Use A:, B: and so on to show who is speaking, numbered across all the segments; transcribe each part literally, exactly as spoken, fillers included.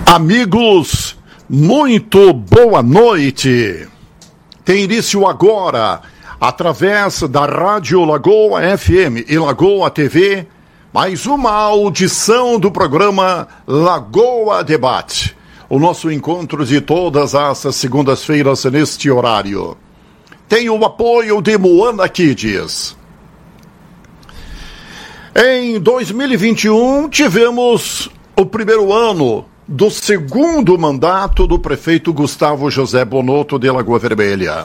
A: Amigos, muito boa noite. Tem início agora, através da Rádio Lagoa F M e Lagoa T V, mais uma audição do programa Lagoa Debate. O nosso encontro de todas as segundas-feiras neste horário. Tem o apoio de Moana Kids. Em dois mil e vinte e um, tivemos o primeiro ano do segundo mandato do prefeito Gustavo José Bonotto de Lagoa Vermelha.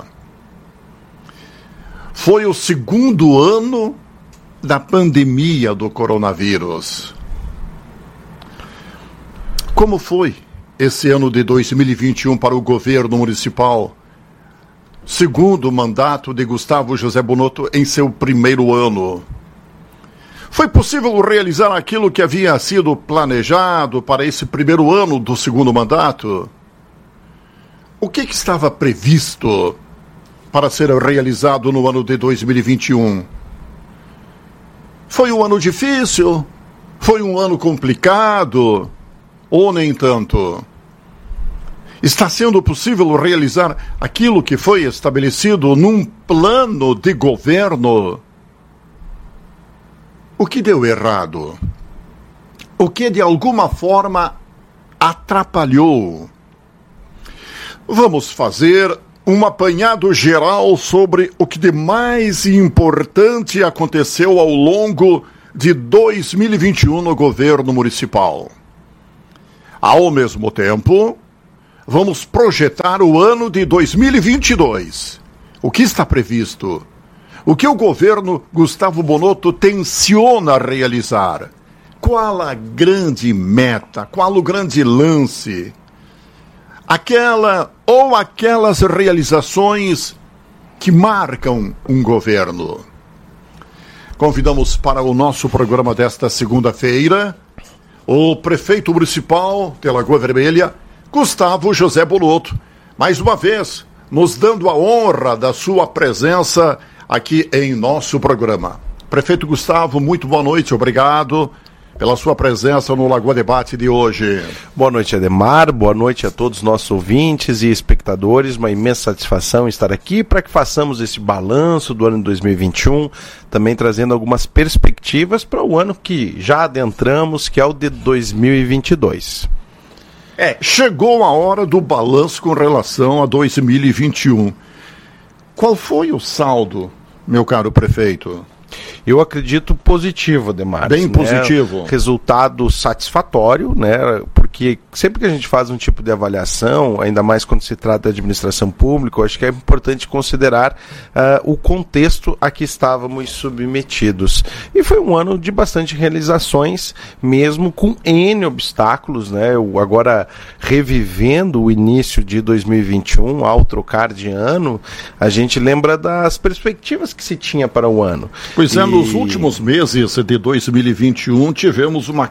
A: Foi o segundo ano da pandemia do coronavírus. Como foi esse ano de dois mil e vinte e um para o governo municipal? Segundo mandato de Gustavo José Bonotto em seu primeiro ano. Foi possível realizar aquilo que havia sido planejado para esse primeiro ano do segundo mandato? O que, que estava previsto para ser realizado no ano de dois mil e vinte e um? Foi um ano difícil? Foi um ano complicado? Ou nem tanto? Está sendo possível realizar aquilo que foi estabelecido num plano de governo? O que deu errado? O que de alguma forma atrapalhou? Vamos fazer um apanhado geral sobre o que de mais importante aconteceu ao longo de dois mil e vinte e um no governo municipal. Ao mesmo tempo, vamos projetar o ano de dois mil e vinte e dois. O que está previsto? O que o governo Gustavo Bonotto tenciona realizar? Qual a grande meta? Qual o grande lance? Aquela ou aquelas realizações que marcam um governo. Convidamos para o nosso programa desta segunda-feira o prefeito municipal de Lagoa Vermelha, Gustavo José Bonotto, mais uma vez nos dando a honra da sua presença aqui em nosso programa. Prefeito Gustavo, muito boa noite, obrigado pela sua presença no Lagoa Debate de hoje.
B: Boa noite, Ademar, boa noite a todos os nossos ouvintes e espectadores, uma imensa satisfação estar aqui para que façamos esse balanço do ano de dois mil e vinte e um, também trazendo algumas perspectivas para o ano que já adentramos, que é o de dois mil e vinte e dois.
A: É, chegou a hora do balanço com relação a dois mil e vinte e um. Qual foi o saldo, meu caro prefeito?
B: Eu acredito positivo, Ademar.
A: Bem positivo.
B: Né? Resultado satisfatório, né? Porque sempre que a gente faz um tipo de avaliação, ainda mais quando se trata de administração pública, eu acho que é importante considerar uh, o contexto a que estávamos submetidos. E foi um ano de bastante realizações, mesmo com N obstáculos, né? Eu, agora, revivendo o início de dois mil e vinte e um, ao trocar de ano, a gente lembra das perspectivas que se tinha para o ano.
A: Pois é, e... nos últimos meses de dois mil e vinte e um tivemos uma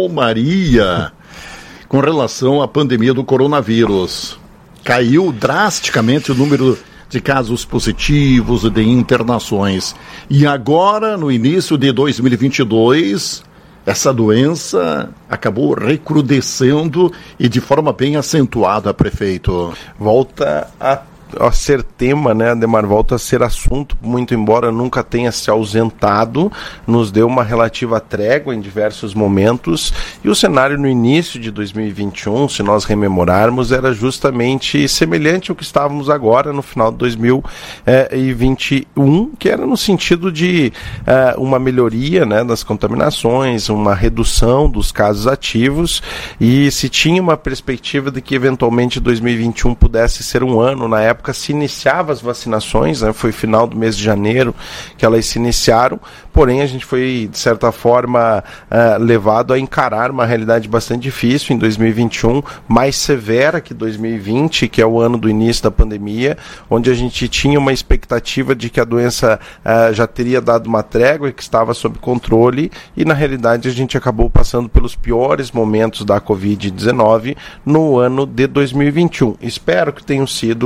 A: calmaria com relação à pandemia do coronavírus. Caiu drasticamente o número de casos positivos e de internações. E agora, no início de dois mil e vinte e dois, essa doença acabou recrudescendo e de forma bem acentuada, prefeito.
B: Volta a a ser tema, né, Ademar, volta a ser assunto, muito embora nunca tenha se ausentado, nos deu uma relativa trégua em diversos momentos, e o cenário no início de dois mil e vinte e um, se nós rememorarmos, era justamente semelhante ao que estávamos agora no final de dois mil e vinte e um, que era no sentido de uh, uma melhoria, né, das contaminações, uma redução dos casos ativos, e se tinha uma perspectiva de que eventualmente dois mil e vinte e um pudesse ser um ano, na época se iniciava as vacinações, né? Foi final do mês de janeiro que elas se iniciaram, porém a gente foi, de certa forma, uh, levado a encarar uma realidade bastante difícil em dois mil e vinte e um, mais severa que dois mil e vinte, que é o ano do início da pandemia, onde a gente tinha uma expectativa de que a doença uh, já teria dado uma trégua e que estava sob controle, e na realidade a gente acabou passando pelos piores momentos da covid dezenove no ano de dois mil e vinte e um. Espero que tenham sido os piores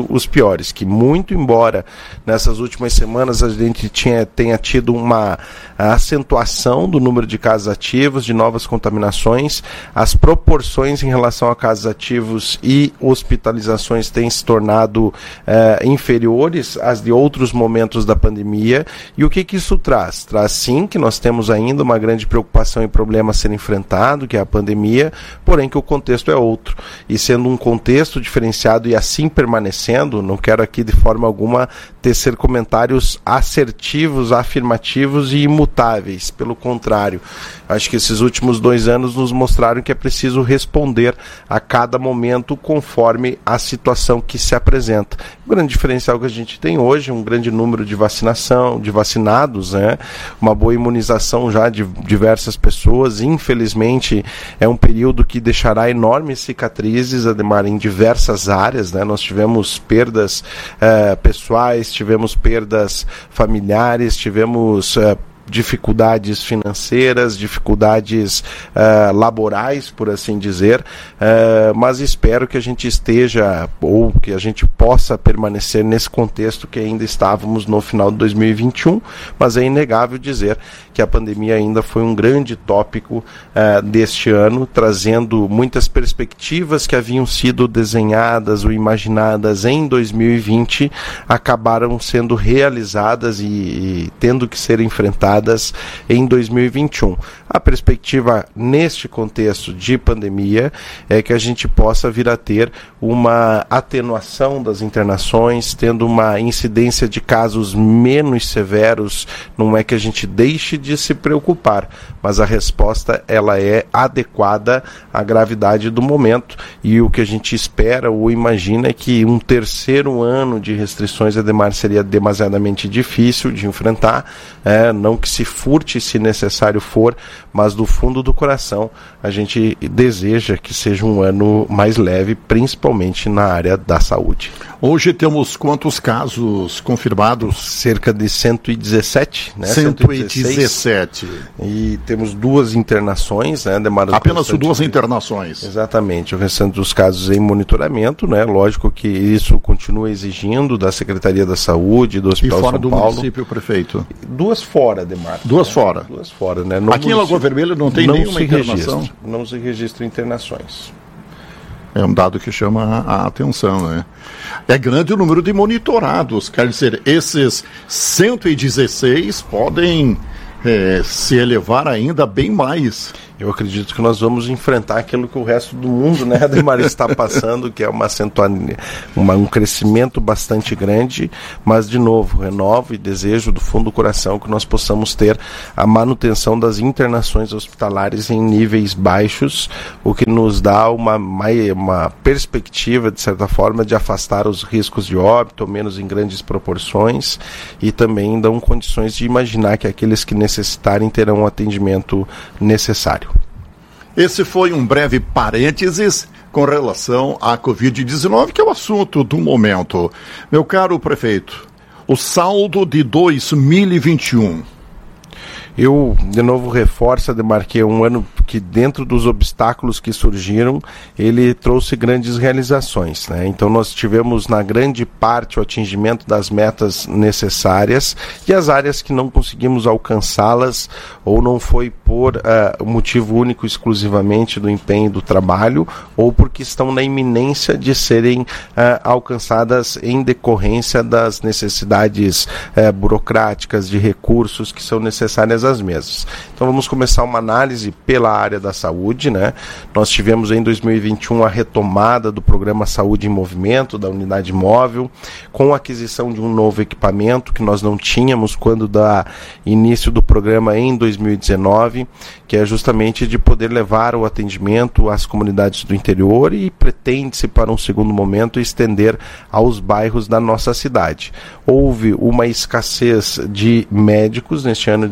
B: melhores, que muito embora nessas últimas semanas a gente tinha, tenha tido uma acentuação do número de casos ativos, de novas contaminações, as proporções em relação a casos ativos e hospitalizações têm se tornado eh, inferiores às de outros momentos da pandemia. E o que, que isso traz? Traz sim que nós temos ainda uma grande preocupação e problema a ser enfrentado, que é a pandemia, porém que o contexto é outro. E sendo um contexto diferenciado e assim permanecendo, não quero aqui de forma alguma tecer comentários assertivos, afirmativos e imutáveis. Pelo contrário, acho que esses últimos dois anos nos mostraram que é preciso responder a cada momento conforme a situação que se apresenta. O grande diferencial que a gente tem hoje, um grande número de vacinação, de vacinados, né? Uma boa imunização já de diversas pessoas. Infelizmente, é um período que deixará enormes cicatrizes, Ademar, em diversas áreas, né? Nós tivemos perdas eh, pessoais, tivemos perdas familiares, tivemos eh, dificuldades financeiras, dificuldades uh, laborais, por assim dizer, uh, mas espero que a gente esteja, ou que a gente possa permanecer nesse contexto que ainda estávamos no final de dois mil e vinte e um, mas é inegável dizer que a pandemia ainda foi um grande tópico uh, deste ano, trazendo muitas perspectivas que haviam sido desenhadas ou imaginadas em dois mil e vinte, acabaram sendo realizadas e, e tendo que ser enfrentadas em dois mil e vinte e um. A perspectiva neste contexto de pandemia é que a gente possa vir a ter uma atenuação das internações, tendo uma incidência de casos menos severos. Não é que a gente deixe de se preocupar, mas a resposta ela é adequada à gravidade do momento, e o que a gente espera ou imagina é que um terceiro ano de restrições, Ademar, seria demasiadamente difícil de enfrentar, é, não que se furte se necessário for, mas do fundo do coração a gente deseja que seja um ano mais leve, principalmente na área da saúde.
A: Hoje temos quantos casos confirmados?
B: Cerca de cento e dezessete, né?
A: cento e dezessete.
B: E temos duas internações, né? Demora
A: Apenas duas internações.
B: Exatamente. O restante dos casos em monitoramento, né? Lógico que isso continua exigindo da Secretaria da Saúde, do Hospital
A: São Paulo. E fora
B: do
A: Paulo, município, prefeito?
B: Duas fora, Demar.
A: Duas né? fora.
B: Duas fora, né? No
A: Aqui em Lagoa Vermelha não tem
B: não
A: nenhuma
B: se
A: internação?
B: Registra, não se registra internações.
A: É um dado que chama a atenção, né? É grande o número de monitorados, quer dizer, esses cento e dezesseis podem é, se elevar ainda bem mais.
B: Eu acredito que nós vamos enfrentar aquilo que o resto do mundo, né, Ademar, está passando, que é uma acentuação, uma, um crescimento bastante grande, mas, de novo, renovo e desejo do fundo do coração que nós possamos ter a manutenção das internações hospitalares em níveis baixos, o que nos dá uma, uma perspectiva, de certa forma, de afastar os riscos de óbito, menos em grandes proporções, e também dão condições de imaginar que aqueles que necessitarem terão o atendimento necessário.
A: Esse foi um breve parênteses com relação à covid dezenove, que é o assunto do momento. Meu caro prefeito, o saldo de dois mil e vinte e um.
B: Eu, de novo, reforço, Ademar, que é um ano que, dentro dos obstáculos que surgiram, ele trouxe grandes realizações, né? Então, nós tivemos, na grande parte, o atingimento das metas necessárias, e as áreas que não conseguimos alcançá-las, ou não foi por uh, motivo único exclusivamente do empenho do trabalho, ou porque estão na iminência de serem uh, alcançadas em decorrência das necessidades uh, burocráticas, de recursos que são necessárias às mesmas. Então vamos começar uma análise pela área da saúde, né? Nós tivemos em dois mil e vinte e um a retomada do programa Saúde em Movimento, da unidade móvel, com a aquisição de um novo equipamento que nós não tínhamos quando da início do programa em dois mil e dezenove, que é justamente de poder levar o atendimento às comunidades do interior, e pretende-se para um segundo momento estender aos bairros da nossa cidade. Houve uma escassez de médicos neste ano de dois mil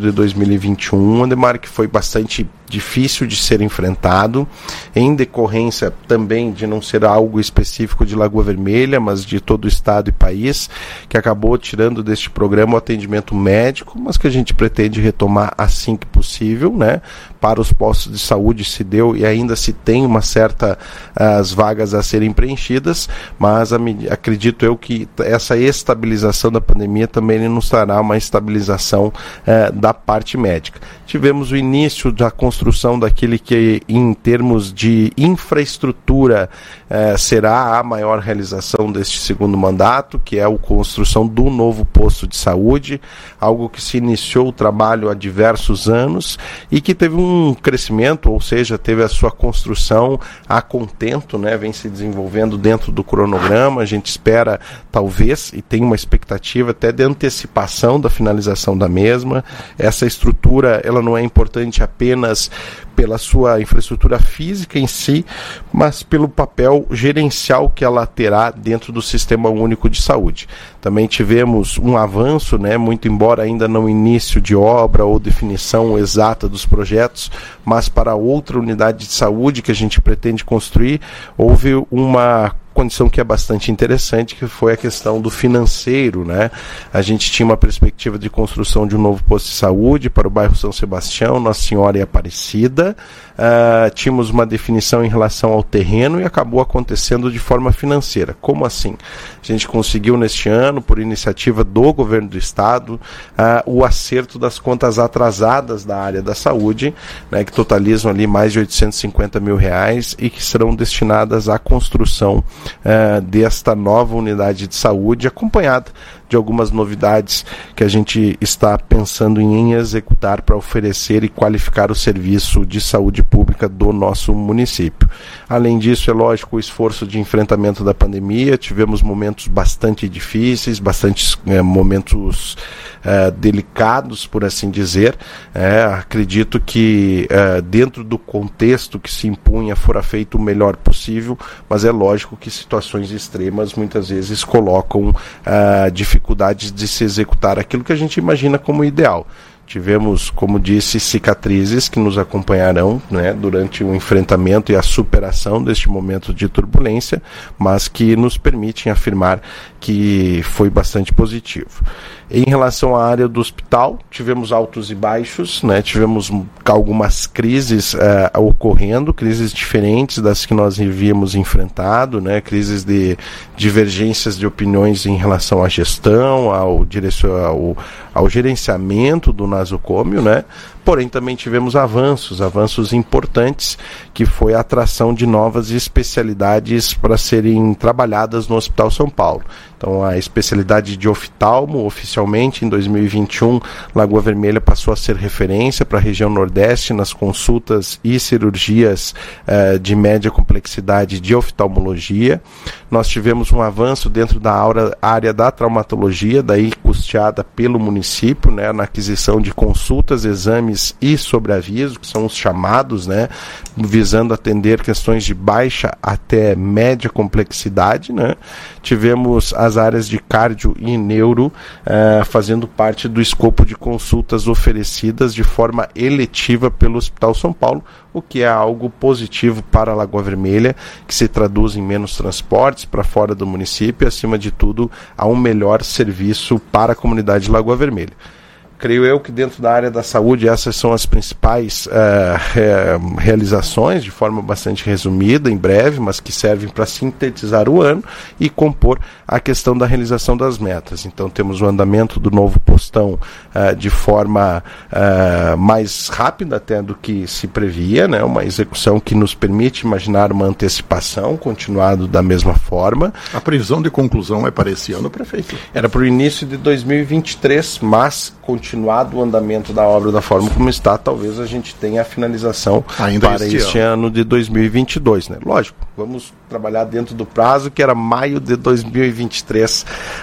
B: mil e vinte e um, Ademar, que foi bastante difícil de ser enfrentado, em decorrência também de não ser algo específico de Lagoa Vermelha, mas de todo o estado e país, que acabou tirando deste programa o atendimento médico, mas que a gente pretende retomar assim que possível, né? Para os postos de saúde se deu e ainda se tem uma certa as vagas a serem preenchidas, mas a, acredito eu que essa estabilização da pandemia também nos trará uma estabilização eh, da parte médica. Tivemos o início da construção daquele que, em termos de infraestrutura, eh, será a maior realização deste segundo mandato, que é a construção do novo posto de saúde, algo que se iniciou o trabalho há diversos anos e que teve um crescimento, ou seja, teve a sua construção a contento, né, vem se desenvolvendo dentro do cronograma. A gente espera, talvez, e tem uma expectativa até de antecipação da finalização da mesma. Essa estrutura, ela não é importante apenas pela sua infraestrutura física em si, mas pelo papel gerencial que ela terá dentro do Sistema Único de Saúde. Também tivemos um avanço, né, muito embora ainda não início de obra ou definição exata dos projetos, mas para outra unidade de saúde que a gente pretende construir, houve uma condição que é bastante interessante, que foi a questão do financeiro, né? A gente tinha uma perspectiva de construção de um novo posto de saúde para o bairro São Sebastião, Nossa Senhora e Aparecida. Uh, tínhamos uma definição em relação ao terreno e acabou acontecendo de forma financeira. Como assim? A gente conseguiu neste ano, por iniciativa do governo do estado, uh, o acerto das contas atrasadas da área da saúde, né, que totalizam ali mais de oitocentos e cinquenta mil reais e que serão destinadas à construção Uh, desta nova unidade de saúde, acompanhada de algumas novidades que a gente está pensando em executar para oferecer e qualificar o serviço de saúde pública do nosso município. Além disso, é lógico, o esforço de enfrentamento da pandemia. Tivemos momentos bastante difíceis, bastante é, momentos é, delicados, por assim dizer. É, acredito que é, dentro do contexto que se impunha fora feito o melhor possível, mas é lógico que situações extremas muitas vezes colocam uh, dificuldades de se executar aquilo que a gente imagina como ideal. Tivemos, como disse, cicatrizes que nos acompanharão, né, durante o enfrentamento e a superação deste momento de turbulência, mas que nos permitem afirmar que foi bastante positivo. Em relação à área do hospital, tivemos altos e baixos, né, tivemos algumas crises uh, ocorrendo, crises diferentes das que nós havíamos enfrentado, né, crises de divergências de opiniões em relação à gestão, ao, direcion... ao, ao gerenciamento do nosocômio, né? Porém também tivemos avanços, avanços importantes, que foi a atração de novas especialidades para serem trabalhadas no Hospital São Paulo. Então a especialidade de oftalmo, oficialmente em dois mil e vinte e um, Lagoa Vermelha passou a ser referência para a região Nordeste nas consultas e cirurgias eh, de média complexidade de oftalmologia. Nós tivemos um avanço dentro da área da traumatologia, daí custeada pelo município, né, na aquisição de consultas, exames e sobreaviso, que são os chamados, né, visando atender questões de baixa até média complexidade, né. Tivemos as áreas de cardio e neuro uh, fazendo parte do escopo de consultas oferecidas de forma eletiva pelo Hospital São Paulo, o que é algo positivo para a Lagoa Vermelha, que se traduz em menos transportes para fora do município e, acima de tudo, a um melhor serviço para a comunidade de Lagoa Vermelha. Creio eu que dentro da área da saúde essas são as principais uh, re- realizações, de forma bastante resumida, em breve, mas que servem para sintetizar o ano e compor a questão da realização das metas. Então temos o andamento do novo postão uh, de forma uh, mais rápida até do que se previa, né? Uma execução que nos permite imaginar uma antecipação, continuado da mesma forma.
A: A previsão de conclusão é para esse ano, prefeito?
B: Era para o início de dois mil e vinte e três, mas continuado o andamento da obra da forma como está, talvez a gente tenha a finalização ainda para este, este ano. ano de dois mil e vinte e dois, né? Lógico, vamos trabalhar dentro do prazo, que era maio de dois mil e vinte e três,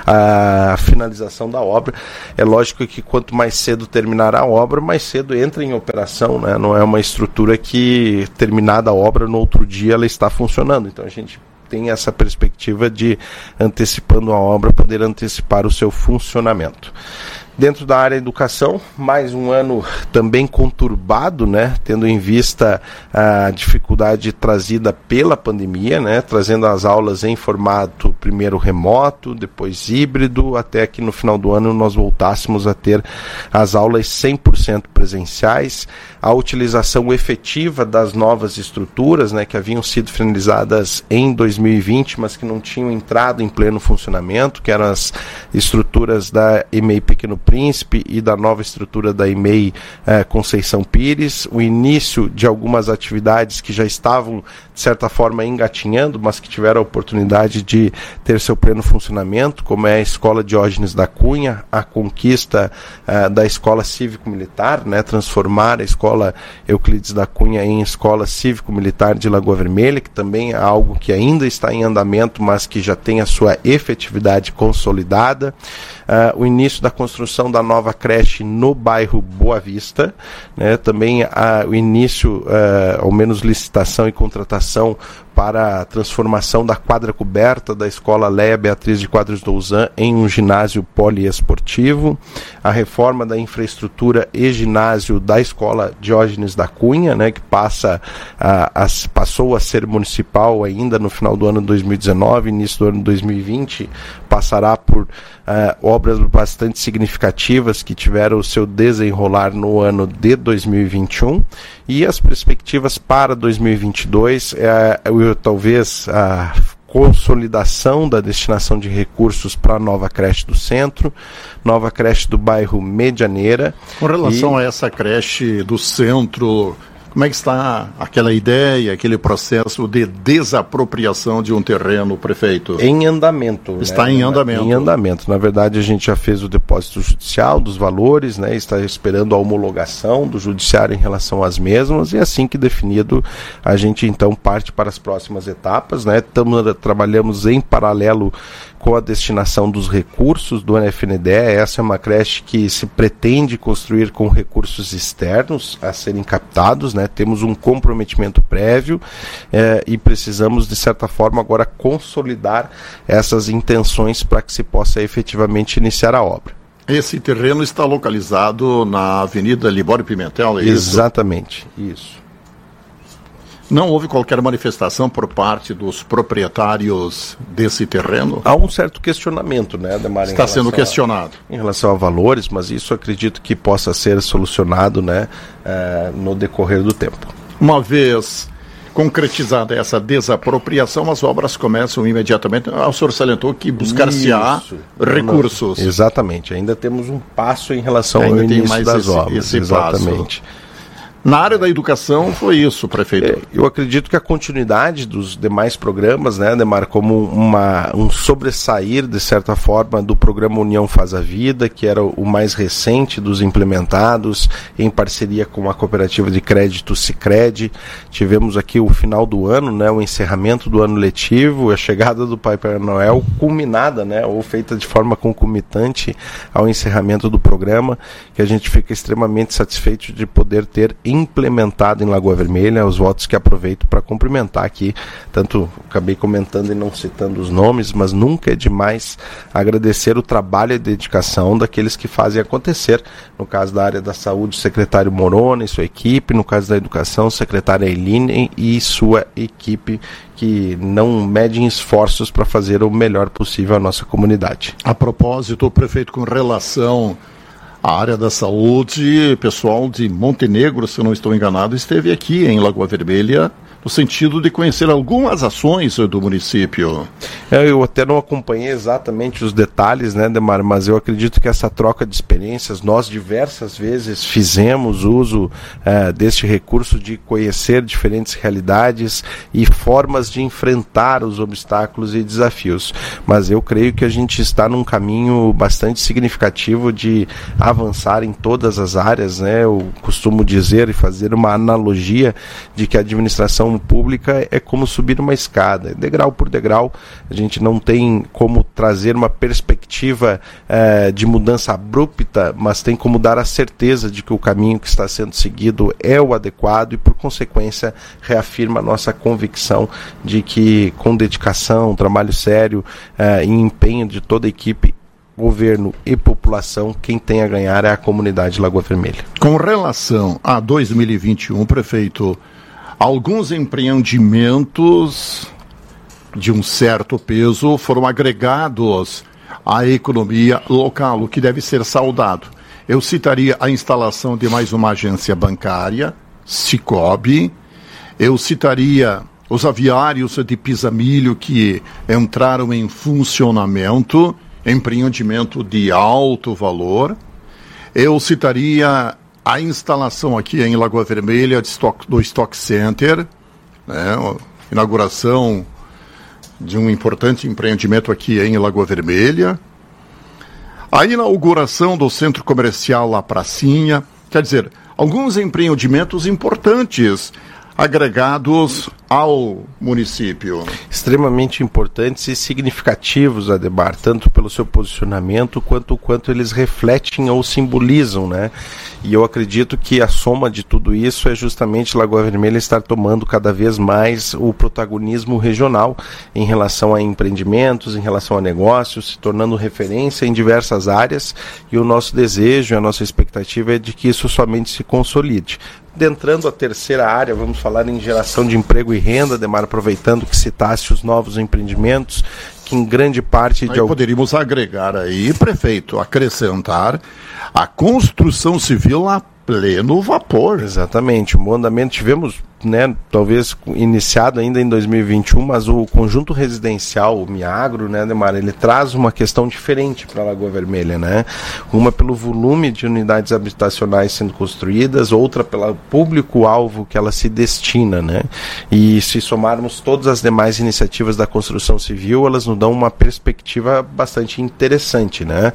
B: a finalização da obra. É lógico que quanto mais cedo terminar a obra, mais cedo entra em operação, né? Não é uma estrutura que, terminada a obra, no outro dia ela está funcionando. Então a gente tem essa perspectiva de, antecipando a obra, poder antecipar o seu funcionamento. Dentro da área educação, mais um ano também conturbado, né, tendo em vista a dificuldade trazida pela pandemia, né, trazendo as aulas em formato primeiro remoto, depois híbrido, até que no final do ano nós voltássemos a ter as aulas cem por cento presenciais, a utilização efetiva das novas estruturas, né, que haviam sido finalizadas em dois mil e vinte, mas que não tinham entrado em pleno funcionamento, que eram as estruturas da E M E I Pequeno Príncipe e da nova estrutura da E M E I eh, Conceição Pires, o início de algumas atividades que já estavam, de certa forma, engatinhando, mas que tiveram a oportunidade de ter seu pleno funcionamento, como é a Escola Diógenes da Cunha, a conquista eh, da Escola Cívico-Militar, né, transformar a Escola Euclides da Cunha em Escola Cívico-Militar de Lagoa Vermelha, que também é algo que ainda está em andamento, mas que já tem a sua efetividade consolidada. Uh, o início da construção da nova creche no bairro Boa Vista, né, também uh, o início, uh, ao menos licitação e contratação para a transformação da quadra coberta da Escola Leia Beatriz de Quadros Douzan em um ginásio poliesportivo, a reforma da infraestrutura e ginásio da Escola Diógenes da Cunha, né, que passa a, a, passou a ser municipal ainda no final do ano de dois mil e dezenove, início do ano de dois mil e vinte, passará por Uh, obras bastante significativas que tiveram o seu desenrolar no ano de dois mil e vinte e um, e as perspectivas para dois mil e vinte e dois, uh, talvez a consolidação da destinação de recursos para a nova creche do centro, nova creche do bairro Medianeira.
A: Com relação
B: e...
A: a essa creche do centro, como é que está aquela ideia, aquele processo de desapropriação de um terreno, prefeito?
B: Em andamento.
A: Está
B: né?
A: em andamento.
B: Em andamento. Na verdade, a gente já fez o depósito judicial dos valores, né? Está esperando a homologação do judiciário em relação às mesmas, e assim que definido, a gente então parte para as próximas etapas, né? Tamo, trabalhamos em paralelo com a destinação dos recursos do N F N D E. Essa é uma creche que se pretende construir com recursos externos a serem captados, né? Temos um comprometimento prévio eh, e precisamos, de certa forma, agora consolidar essas intenções para que se possa efetivamente iniciar a obra.
A: Esse terreno está localizado na Avenida Libório Pimentel, é isso?
B: Exatamente, isso.
A: Não houve qualquer manifestação por parte dos proprietários desse terreno?
B: Há um certo questionamento, né, Ademar?
A: Está sendo questionado.
B: A, em relação a valores, mas isso acredito que possa ser solucionado, né, uh, no decorrer do tempo.
A: Uma vez concretizada essa desapropriação, as obras começam imediatamente. O senhor salientou que buscar-se-á recursos.
B: Não, exatamente. Ainda temos um passo em relação
A: Ainda
B: ao início
A: mais
B: das
A: esse,
B: obras.
A: Esse
B: exatamente.
A: Passo. Na área da educação foi isso, prefeito?
B: É, eu acredito que a continuidade dos demais programas, né, Ademar, como uma, um sobressair, de certa forma, do programa União Faz a Vida, que era o mais recente dos implementados, em parceria com a cooperativa de crédito Sicredi. Tivemos aqui o final do ano, né, o encerramento do ano letivo, a chegada do Papai Noel, culminada, né, ou feita de forma concomitante ao encerramento do programa, que a gente fica extremamente satisfeito de poder ter implementado em Lagoa Vermelha, os votos que aproveito para cumprimentar aqui, tanto acabei comentando e não citando os nomes, mas nunca é demais agradecer o trabalho e a dedicação daqueles que fazem acontecer. No caso da área da saúde, o secretário Morona e sua equipe, no caso da educação, o secretário Eileen e sua equipe, que não medem esforços para fazer o melhor possível à nossa comunidade.
A: A propósito, prefeito, com relação a área da saúde, pessoal de Montenegro, se eu não estou enganado, esteve aqui em Lagoa Vermelha no sentido de conhecer algumas ações do município.
B: É, eu até não acompanhei exatamente os detalhes, né, Demar, mas eu acredito que essa troca de experiências, nós diversas vezes fizemos uso é, deste recurso de conhecer diferentes realidades e formas de enfrentar os obstáculos e desafios. Mas eu creio que a gente está num caminho bastante significativo de avançar em todas as áreas, né? Eu costumo dizer e fazer uma analogia de que a administração pública é como subir uma escada, degrau por degrau. A gente não tem como trazer uma perspectiva eh, de mudança abrupta, mas tem como dar a certeza de que o caminho que está sendo seguido é o adequado e, por consequência, reafirma a nossa convicção de que, com dedicação, trabalho sério eh, e empenho de toda a equipe, governo e população, quem tem a ganhar é a comunidade Lagoa Vermelha.
A: Com relação a dois mil e vinte e um, prefeito, alguns empreendimentos de um certo peso foram agregados à economia local, o que deve ser saudado. Eu citaria a instalação de mais uma agência bancária, Sicobi. Eu citaria os aviários de Pisamilho que entraram em funcionamento, empreendimento de alto valor. Eu citaria a instalação aqui em Lagoa Vermelha de stock, do Stock Center, né, inauguração de um importante empreendimento aqui em Lagoa Vermelha. A inauguração do centro comercial La Pracinha, quer dizer, alguns empreendimentos importantes agregados ao município.
B: Extremamente importantes e significativos, Ademar, tanto pelo seu posicionamento quanto quanto eles refletem ou simbolizam, né? E eu acredito que a soma de tudo isso é justamente Lagoa Vermelha estar tomando cada vez mais o protagonismo regional em relação a empreendimentos, em relação a negócios, se tornando referência em diversas áreas, e o nosso desejo, a nossa expectativa é de que isso somente se consolide. Adentrando a terceira área, vamos falar em geração de emprego e renda, Ademar, aproveitando que citasse os novos empreendimentos, que em grande parte...
A: Aí de poderíamos agregar aí, prefeito, acrescentar a construção civil a pleno vapor.
B: Exatamente, um bom andamento tivemos, né, talvez iniciado ainda em dois mil e vinte e um, mas o conjunto residencial, o Miagro, né, Ademar, ele traz uma questão diferente para a Lagoa Vermelha, né? Uma pelo volume de unidades habitacionais sendo construídas, outra pelo público-alvo que ela se destina, né? E se somarmos todas as demais iniciativas da construção civil, elas nos dão uma perspectiva bastante interessante, né?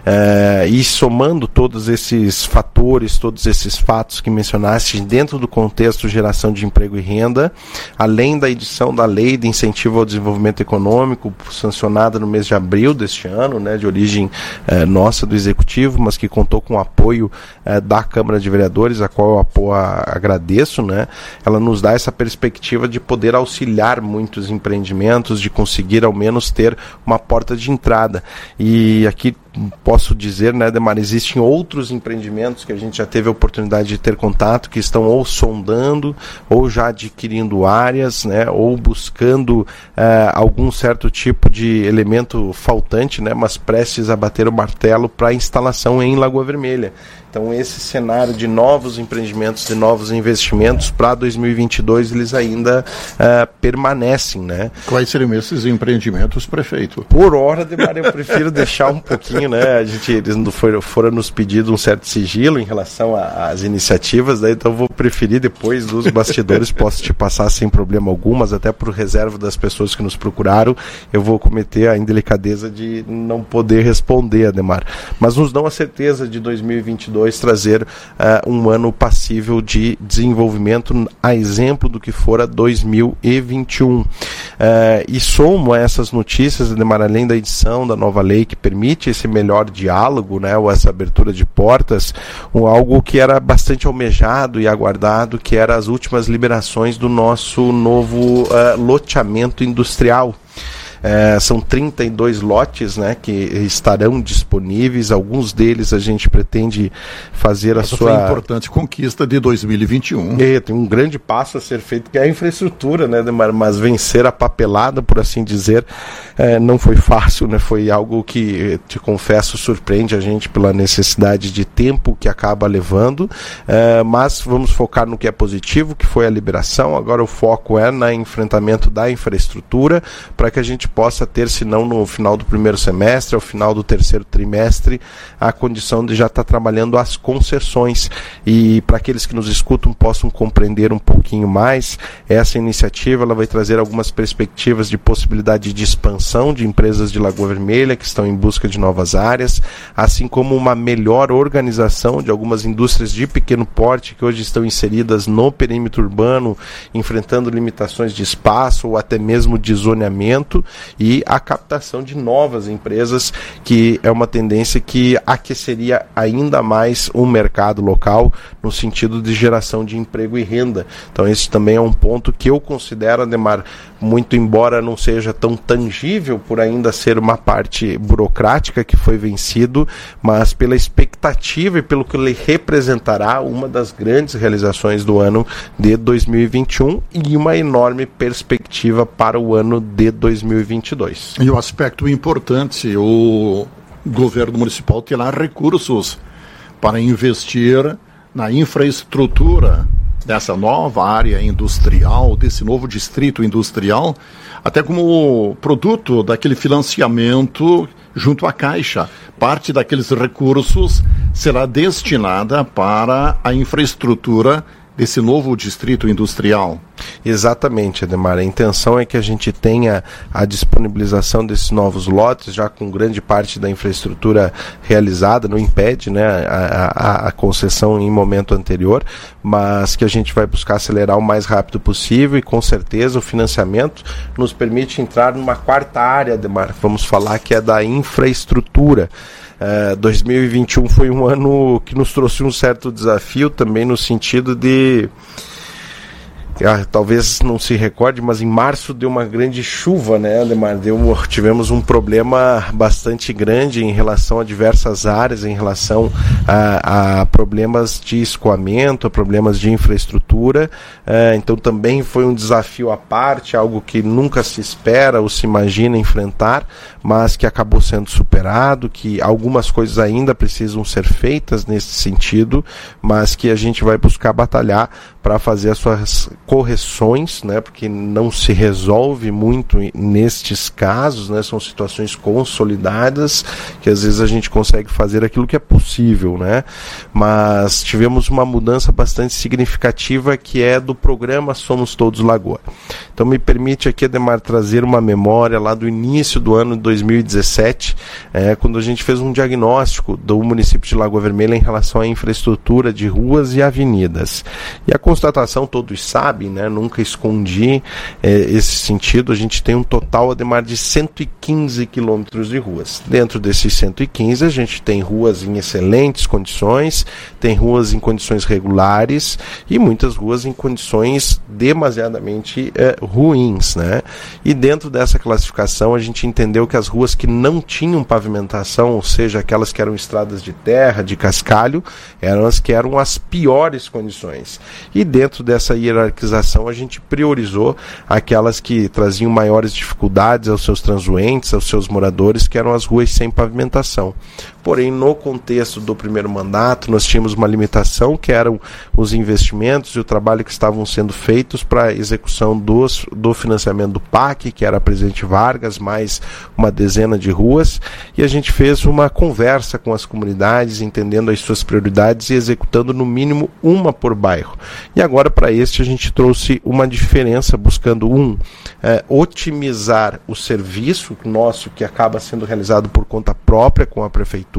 B: É, e somando todos esses fatores, todos esses fatos que mencionaste dentro do contexto geração de de emprego e renda, além da edição da Lei de Incentivo ao Desenvolvimento Econômico, sancionada no mês de abril deste ano, né, de origem eh, nossa do Executivo, mas que contou com o apoio eh, da Câmara de Vereadores, a qual eu apo- agradeço, né, ela nos dá essa perspectiva de poder auxiliar muitos empreendimentos, de conseguir ao menos ter uma porta de entrada. E aqui posso dizer, né, Ademar, existem outros empreendimentos que a gente já teve a oportunidade de ter contato, que estão ou sondando, ou já adquirindo áreas, né, ou buscando uh, algum certo tipo de elemento faltante, né, mas prestes a bater o martelo para a instalação em Lagoa Vermelha. Então esse cenário de novos empreendimentos, de novos investimentos para dois mil e vinte e dois, eles ainda uh, permanecem, né?
A: Quais seriam esses empreendimentos, prefeito?
B: Por hora, Ademar, eu prefiro deixar um pouquinho, né? A gente, eles foram, foram nos pedindo um certo sigilo em relação às iniciativas, daí então eu vou preferir depois dos bastidores, posso te passar sem problema algum, mas até por reserva das pessoas que nos procuraram, eu vou cometer a indelicadeza de não poder responder, Ademar. Mas nos dão a certeza de dois mil e vinte e dois trazer uh, um ano passível de desenvolvimento, a exemplo do que fora dois mil e vinte e um. Uh, e somo a essas notícias, Ademar, além da edição da nova lei que permite esse melhor diálogo, né, ou essa abertura de portas, um, algo que era bastante almejado e aguardado, que eram as últimas liberações do nosso novo uh, loteamento industrial. É, são trinta e dois lotes, né, que estarão disponíveis. Alguns deles a gente pretende fazer a
A: Essa
B: sua...
A: foi a importante conquista de dois mil e vinte e um.
B: É, tem um grande passo a ser feito, que é a infraestrutura, né, mas vencer a papelada, por assim dizer, é, não foi fácil, né, foi algo que, te confesso, surpreende a gente pela necessidade de tempo que acaba levando, é, mas vamos focar no que é positivo, que foi a liberação. Agora o foco é no enfrentamento da infraestrutura, para que a gente possa ter, se não no final do primeiro semestre, ao final do terceiro trimestre, a condição de já estar trabalhando as concessões. E para aqueles que nos escutam possam compreender um pouquinho mais, essa iniciativa ela vai trazer algumas perspectivas de possibilidade de expansão de empresas de Lagoa Vermelha que estão em busca de novas áreas, assim como uma melhor organização de algumas indústrias de pequeno porte que hoje estão inseridas no perímetro urbano, enfrentando limitações de espaço ou até mesmo de zoneamento, e a captação de novas empresas, que é uma tendência que aqueceria ainda mais o mercado local no sentido de geração de emprego e renda. Então esse também é um ponto que eu considero, Ademar, muito embora não seja tão tangível por ainda ser uma parte burocrática que foi vencido, mas pela expectativa e pelo que ele representará uma das grandes realizações do ano de dois mil e vinte e um e uma enorme perspectiva para o ano de dois mil e vinte e dois.
A: E o aspecto importante, o governo municipal terá recursos para investir na infraestrutura dessa nova área industrial, desse novo distrito industrial, até como produto daquele financiamento junto à Caixa. Parte daqueles recursos será destinada para a infraestrutura desse novo distrito industrial.
B: Exatamente, Ademar. A intenção é que a gente tenha a disponibilização desses novos lotes, já com grande parte da infraestrutura realizada, não impede, né, a, a, a concessão em momento anterior, mas que a gente vai buscar acelerar o mais rápido possível e com certeza o financiamento nos permite entrar numa quarta área, Ademar, vamos falar que é da infraestrutura. Uh, dois mil e vinte e um foi um ano que nos trouxe um certo desafio também no sentido de... Ah, talvez não se recorde, mas em março deu uma grande chuva, né, Ademar? Deu, tivemos um problema bastante grande em relação a diversas áreas, em relação a, a problemas de escoamento, a problemas de infraestrutura. Uh, então também foi um desafio à parte, algo que nunca se espera ou se imagina enfrentar, mas que acabou sendo superado, que algumas coisas ainda precisam ser feitas nesse sentido, mas que a gente vai buscar batalhar para fazer as suas correções, né, porque não se resolve muito nestes casos, né, são situações consolidadas, que às vezes a gente consegue fazer aquilo que é possível, né, mas tivemos uma mudança bastante significativa que é do programa Somos Todos Lagoa. Então me permite aqui, Ademar, trazer uma memória lá do início do ano de dois mil e dezessete, é, quando a gente fez um diagnóstico do município de Lagoa Vermelha em relação à infraestrutura de ruas e avenidas. E a constatação, todos sabem, né, nunca escondi é, esse sentido, a gente tem um total, Ademar, de cento e quinze quilômetros de ruas. Dentro desses cento e quinze, a gente tem ruas em excelentes condições, tem ruas em condições regulares e muitas ruas em condições demasiadamente é, ruins, né? E dentro dessa classificação, a gente entendeu que as ruas que não tinham pavimentação, ou seja, aquelas que eram estradas de terra, de cascalho, eram as que eram as piores condições. E dentro dessa hierarquização a gente priorizou aquelas que traziam maiores dificuldades aos seus transuentes, aos seus moradores, que eram as ruas sem pavimentação. Porém, no contexto do primeiro mandato, nós tínhamos uma limitação, que eram os investimentos e o trabalho que estavam sendo feitos para a execução dos, do financiamento do P A C, que era a Presidente Vargas, mais uma dezena de ruas, e a gente fez uma conversa com as comunidades, entendendo as suas prioridades e executando no mínimo uma por bairro. E agora, para este, a gente trouxe uma diferença, buscando, um, é, otimizar o serviço nosso, que acaba sendo realizado por conta própria com a Prefeitura,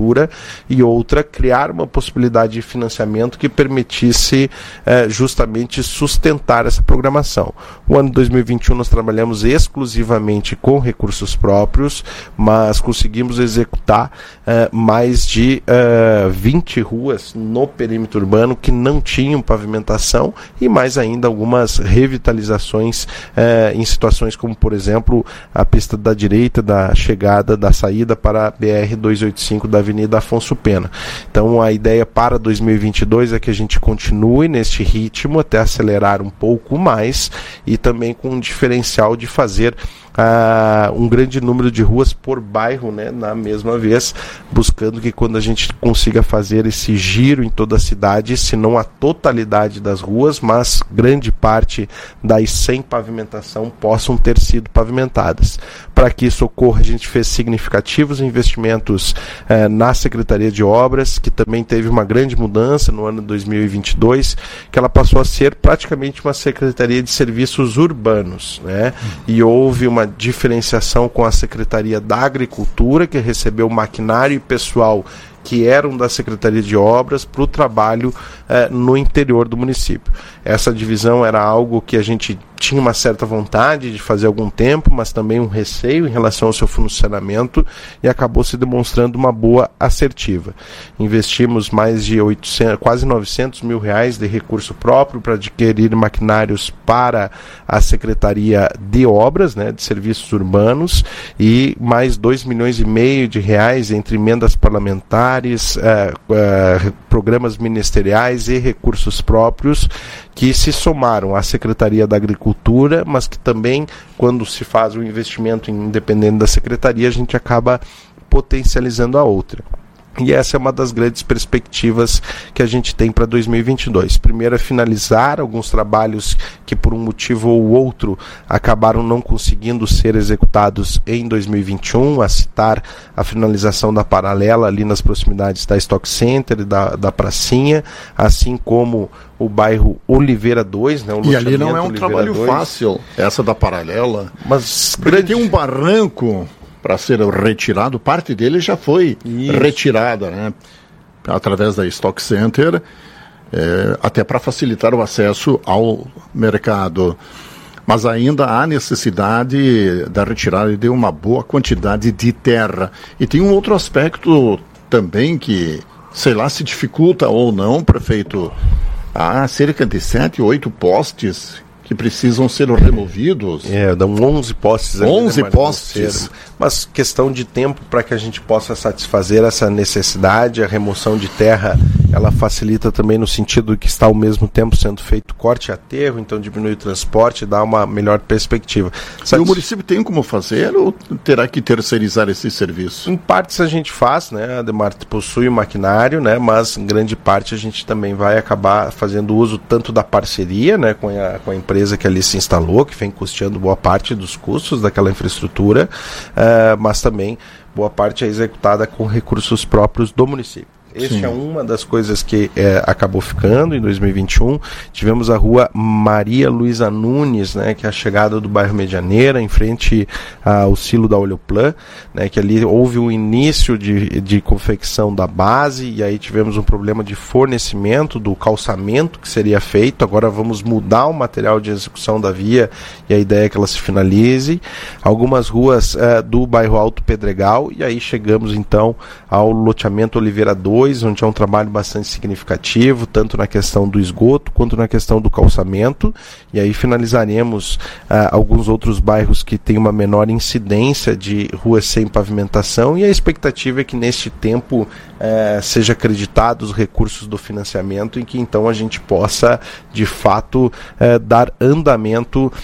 B: e outra, criar uma possibilidade de financiamento que permitisse eh, justamente sustentar essa programação. O ano de dois mil e vinte e um nós trabalhamos exclusivamente com recursos próprios, mas conseguimos executar eh, mais de eh, vinte ruas no perímetro urbano que não tinham pavimentação e mais ainda algumas revitalizações eh, em situações como, por exemplo, a pista da direita da chegada, da saída para a B R duzentos e oitenta e cinco da Avenida Afonso Pena. Então a ideia para dois mil e vinte e dois é que a gente continue neste ritmo até acelerar um pouco mais e também com um diferencial de fazer Uh, um grande número de ruas por bairro, né, na mesma vez, buscando que quando a gente consiga fazer esse giro em toda a cidade, se não a totalidade das ruas, mas grande parte das sem pavimentação possam ter sido pavimentadas. Para que isso ocorra, a gente fez significativos investimentos uh, na Secretaria de Obras, que também teve uma grande mudança no ano de dois mil e vinte e dois, que ela passou a ser praticamente uma Secretaria de Serviços Urbanos, né, e houve uma diferenciação com a Secretaria da Agricultura, que recebeu maquinário e pessoal que eram da Secretaria de Obras para o trabalho eh, no interior do município. Essa divisão era algo que a gente tinha uma certa vontade de fazer há algum tempo, mas também um receio em relação ao seu funcionamento, e acabou se demonstrando uma boa assertiva. Investimos mais de oitocentos, quase novecentos mil reais de recurso próprio para adquirir maquinários para a Secretaria de Obras, né, de Serviços Urbanos, e mais dois milhões e meio de reais entre emendas parlamentares, eh, eh, programas ministeriais e recursos próprios que se somaram à Secretaria da Agricultura, mas que também, quando se faz um investimento independente da Secretaria, a gente acaba potencializando a outra. E essa é uma das grandes perspectivas que a gente tem para dois mil e vinte e dois. Primeiro é finalizar alguns trabalhos que por um motivo ou outro acabaram não conseguindo ser executados em dois mil e vinte e um, a citar a finalização da paralela ali nas proximidades da Stock Center e da, da Pracinha, assim como o bairro Oliveira dois, né, o
A: e ali não é um
B: Oliveira
A: trabalho
B: dois.
A: Fácil, essa da paralela,
B: mas
A: porque grande... tem um barranco para ser retirado, parte dele já foi Isso. retirada, né, através da Stock Center, é, até para facilitar o acesso ao mercado. Mas ainda há necessidade da retirada de uma boa quantidade de terra. E tem um outro aspecto também que, sei lá, se dificulta ou não, prefeito. Há cerca de sete, oito postes que precisam ser removidos.
B: É, dão onze postes.
A: onze postes.
B: Mas questão de tempo para que a gente possa satisfazer essa necessidade. A remoção de terra, ela facilita também no sentido que está ao mesmo tempo sendo feito corte e aterro, então diminui o transporte, dá uma melhor perspectiva.
A: Satis... E o município tem como fazer ou terá que terceirizar esse serviço?
B: Em partes a gente faz, né? A Ademar possui o maquinário, né? Mas em grande parte a gente também vai acabar fazendo uso tanto da parceria, né? com, a, com a empresa que ali se instalou, que vem custeando boa parte dos custos daquela infraestrutura, uh, mas também boa parte é executada com recursos próprios do município. Essa é uma das coisas que é, acabou ficando em dois mil e vinte e um. Tivemos a rua Maria Luísa Nunes, né, que é a chegada do bairro Medianeira, em frente ao silo da Olhoplan, né, que ali houve o início de, de confecção da base, e aí tivemos um problema de fornecimento do calçamento que seria feito. Agora vamos mudar o material de execução da via e a ideia é que ela se finalize. Algumas ruas é, do bairro Alto Pedregal, e aí chegamos então ao loteamento Oliveira dois, onde é um trabalho bastante significativo, tanto na questão do esgoto quanto na questão do calçamento, e aí finalizaremos uh, alguns outros bairros que têm uma menor incidência de ruas sem pavimentação, e a expectativa é que neste tempo uh, seja acreditado os recursos do financiamento, em que então a gente possa de fato uh, dar andamento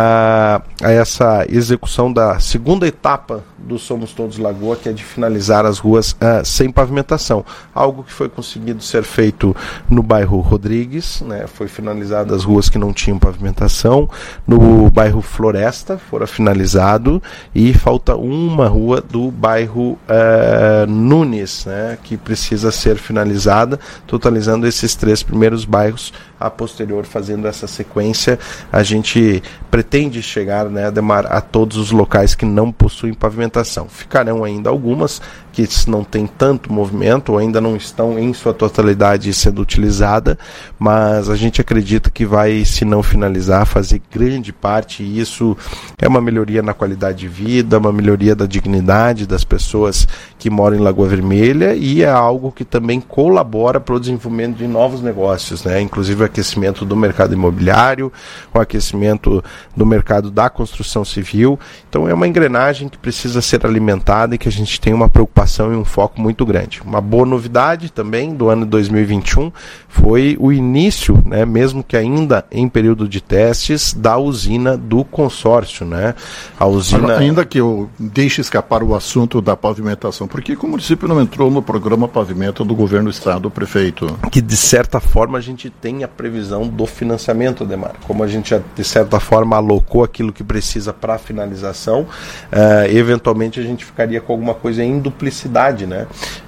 B: a, a essa execução da segunda etapa do Somos Todos Lagoa, que é de finalizar as ruas uh, sem pavimentação. Algo que foi conseguido ser feito no bairro Rodrigues, né? Foi finalizado as ruas que não tinham pavimentação. No bairro Floresta fora finalizado, e falta uma rua do bairro uh, Nunes, né? Que precisa ser finalizada, totalizando esses três primeiros bairros. A posterior, fazendo essa sequência, a gente pretende chegar, né, Ademar, a todos os locais que não possuem pavimentação. Ficarão ainda algumas que não tem tanto movimento, ou ainda não estão em sua totalidade sendo utilizada, mas a gente acredita que vai, se não finalizar, fazer grande parte, e isso é uma melhoria na qualidade de vida, uma melhoria da dignidade das pessoas que moram em Lagoa Vermelha, e é algo que também colabora para o desenvolvimento de novos negócios, né? Inclusive o aquecimento do mercado imobiliário, o aquecimento do mercado da construção civil. Então é uma engrenagem que precisa ser alimentada e que a gente tem uma preocupação e um foco muito grande. Uma boa novidade também do ano dois mil e vinte e um foi o início, né, mesmo que ainda em período de testes, da usina do consórcio, né? A usina...
A: Ainda que eu deixe escapar o assunto da pavimentação, por que o município não entrou no programa Pavimento do governo do estado, prefeito?
B: Que de certa forma a gente tem a previsão do financiamento, Ademar. Como a gente já de certa forma alocou aquilo que precisa para a finalização, uh, eventualmente a gente ficaria com alguma coisa em duplicidade, né?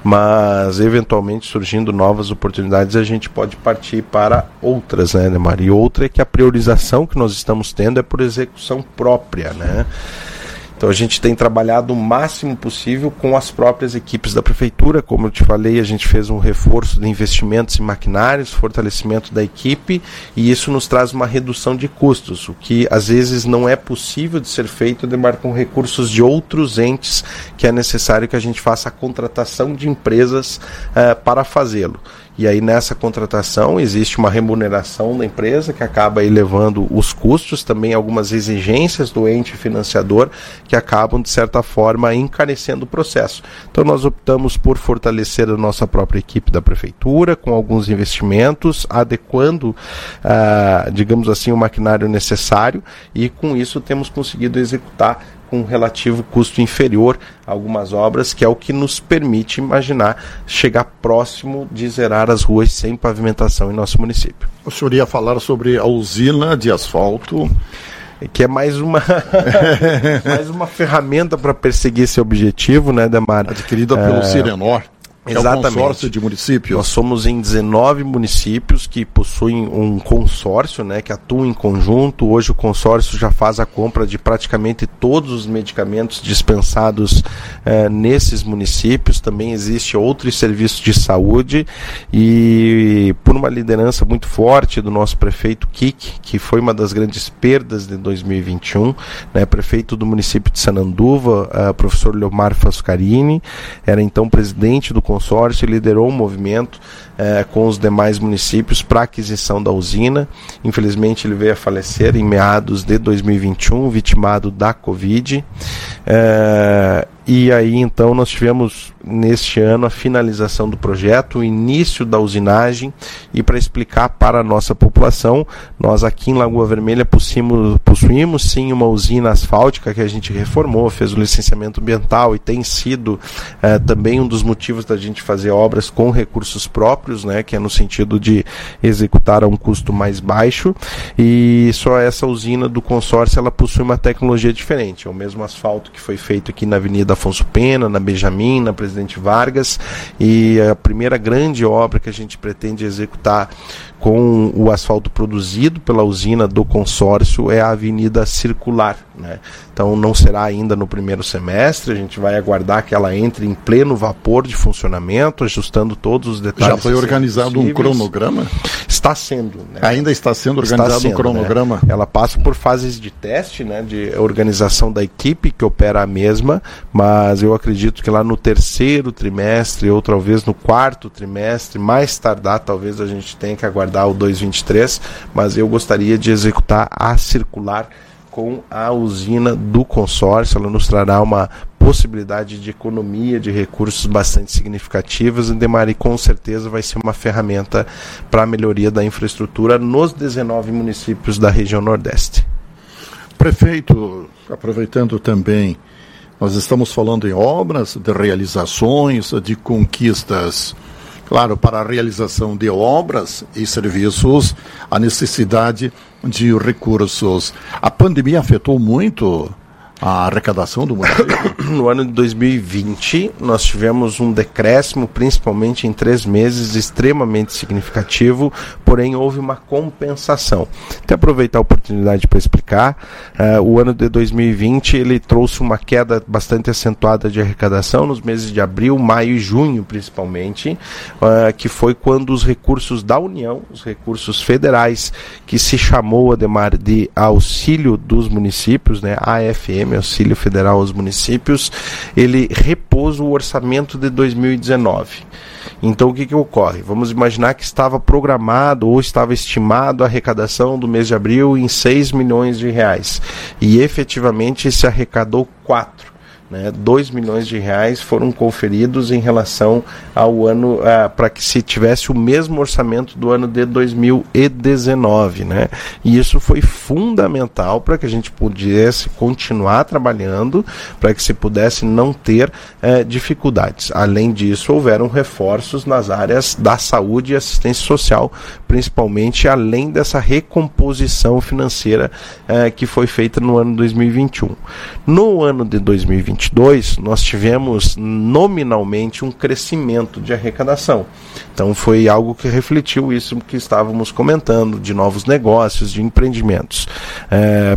B: Mas eventualmente surgindo novas oportunidades a gente pode partir para outras, né, Ademar? E outra é que a priorização que nós estamos tendo é por execução própria, né? Então a gente tem trabalhado o máximo possível com as próprias equipes da prefeitura. Como eu te falei, a gente fez um reforço de investimentos em maquinários, fortalecimento da equipe, e isso nos traz uma redução de custos, o que às vezes não é possível de ser feito Ademar, com recursos de outros entes, que é necessário que a gente faça a contratação de empresas uh, para fazê-lo. E aí nessa contratação existe uma remuneração da empresa que acaba elevando os custos, também algumas exigências do ente financiador que acabam de certa forma encarecendo o processo. Então nós optamos por fortalecer a nossa própria equipe da prefeitura com alguns investimentos, adequando, ah, digamos assim, o maquinário necessário, e com isso temos conseguido executar com um relativo custo inferior a algumas obras, que é o que nos permite imaginar chegar próximo de zerar as ruas sem pavimentação em nosso município.
A: O senhor ia falar sobre a usina de asfalto,
B: que é mais uma mais uma ferramenta para perseguir esse objetivo, né, Ademar?
A: Adquirida pelo é... Cirenor.
B: Exatamente.
A: É um consórcio de municípios.
B: Nós somos em dezenove municípios que possuem um consórcio, né, que atua em conjunto. Hoje o consórcio já faz a compra de praticamente todos os medicamentos dispensados eh, nesses municípios. Também existe outros serviços de saúde, e por uma liderança muito forte do nosso prefeito Kik, que foi uma das grandes perdas de dois mil e vinte e um, né, prefeito do município de Sananduva, eh, professor Leomar Fascarini, era então presidente do consórcio e liderou um movimento eh, com os demais municípios para a aquisição da usina. Infelizmente ele veio a falecer em meados de dois mil e vinte e um, vitimado da Covid. Eh, E aí, então, nós tivemos, neste ano, a finalização do projeto, o início da usinagem, e para explicar para a nossa população, nós aqui em Lagoa Vermelha possuímos, possuímos sim uma usina asfáltica que a gente reformou, fez o licenciamento ambiental, e tem sido eh, também um dos motivos da gente fazer obras com recursos próprios, né, que é no sentido de executar a um custo mais baixo. E só essa usina do consórcio, ela possui uma tecnologia diferente, é o mesmo asfalto que foi feito aqui na Avenida Afonso Pena, na Benjamin, na Presidente Vargas, e a primeira grande obra que a gente pretende executar com o asfalto produzido pela usina do consórcio é a Avenida Circular, né? Então não será ainda no primeiro semestre, a gente vai aguardar que ela entre em pleno vapor de funcionamento, ajustando todos os detalhes.
A: Já foi organizado possíveis. Um cronograma?
B: Está sendo. Né?
A: Ainda está sendo organizado está sendo, um cronograma?
B: Né? Ela passa por fases de teste, né, de organização da equipe que opera a mesma, mas eu acredito que lá no terceiro trimestre, ou talvez no quarto trimestre, mais tardar, talvez a gente tenha que aguardar o dois mil e vinte e três, mas eu gostaria de executar a circular com a usina do consórcio. Ela nos trará uma possibilidade de economia de recursos bastante significativas, e com certeza vai ser uma ferramenta para a melhoria da infraestrutura nos dezenove municípios da região Nordeste.
A: Prefeito, aproveitando também, nós estamos falando em obras, de realizações, de conquistas. Claro, para a realização de obras e serviços, a necessidade de recursos. A pandemia afetou muito a arrecadação do município?
B: No ano de dois mil e vinte, nós tivemos um decréscimo, principalmente em três meses, extremamente significativo, porém houve uma compensação. Até aproveitar a oportunidade para explicar, uh, o ano de dois mil e vinte ele trouxe uma queda bastante acentuada de arrecadação nos meses de abril, maio e junho, principalmente, uh, que foi quando os recursos da União, os recursos federais, que se chamou, Ademar, de auxílio dos municípios, né, A F M, Auxílio Federal aos Municípios, ele repôs o orçamento de dois mil e dezenove. Então o que que ocorre? Vamos imaginar que estava programado ou estava estimado a arrecadação do mês de abril em seis milhões de reais, e efetivamente se arrecadou quatro. Né, dois milhões de reais foram conferidos em relação ao ano, ah, para que se tivesse o mesmo orçamento do ano de dois mil e dezenove, né? E isso foi fundamental para que a gente pudesse continuar trabalhando, para que se pudesse não ter eh, dificuldades. Além disso, houveram reforços nas áreas da saúde e assistência social, principalmente, além dessa recomposição financeira eh, que foi feita no ano dois mil e vinte e um. No ano de dois mil e vinte e dois, nós tivemos nominalmente um crescimento de arrecadação. Então foi algo que refletiu isso que estávamos comentando, de novos negócios, de empreendimentos. É,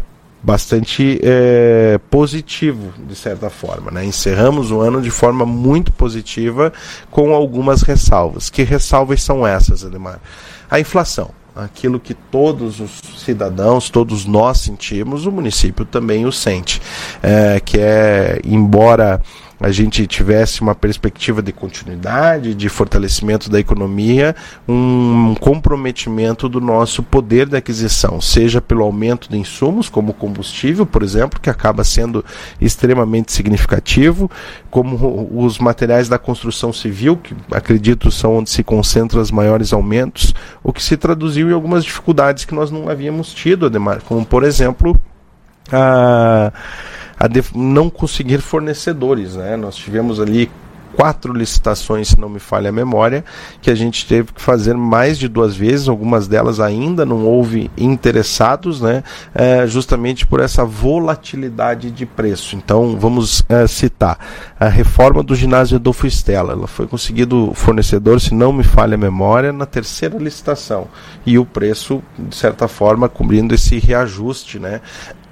B: bastante é, positivo, de certa forma, né? Encerramos o ano de forma muito positiva, com algumas ressalvas. Que ressalvas são essas, Ademar? A inflação. Aquilo que todos os cidadãos, todos nós sentimos, o município também o sente. É, que é, embora a gente tivesse uma perspectiva de continuidade, de fortalecimento da economia, um comprometimento do nosso poder de aquisição, seja pelo aumento de insumos, como combustível, por exemplo, que acaba sendo extremamente significativo, como os materiais da construção civil, que acredito são onde se concentram os maiores aumentos, o que se traduziu em algumas dificuldades que nós não havíamos tido, Ademar, como, por exemplo, a... a def- não conseguir fornecedores, né? Nós tivemos ali quatro licitações, se não me falha a memória, que a gente teve que fazer mais de duas vezes, algumas delas ainda não houve interessados, né? É, justamente por essa volatilidade de preço. Então, vamos é, citar a reforma do ginásio Adolfo Stella. Ela foi conseguido fornecedor, se não me falha a memória, na terceira licitação. E o preço, de certa forma, cobrindo esse reajuste, né?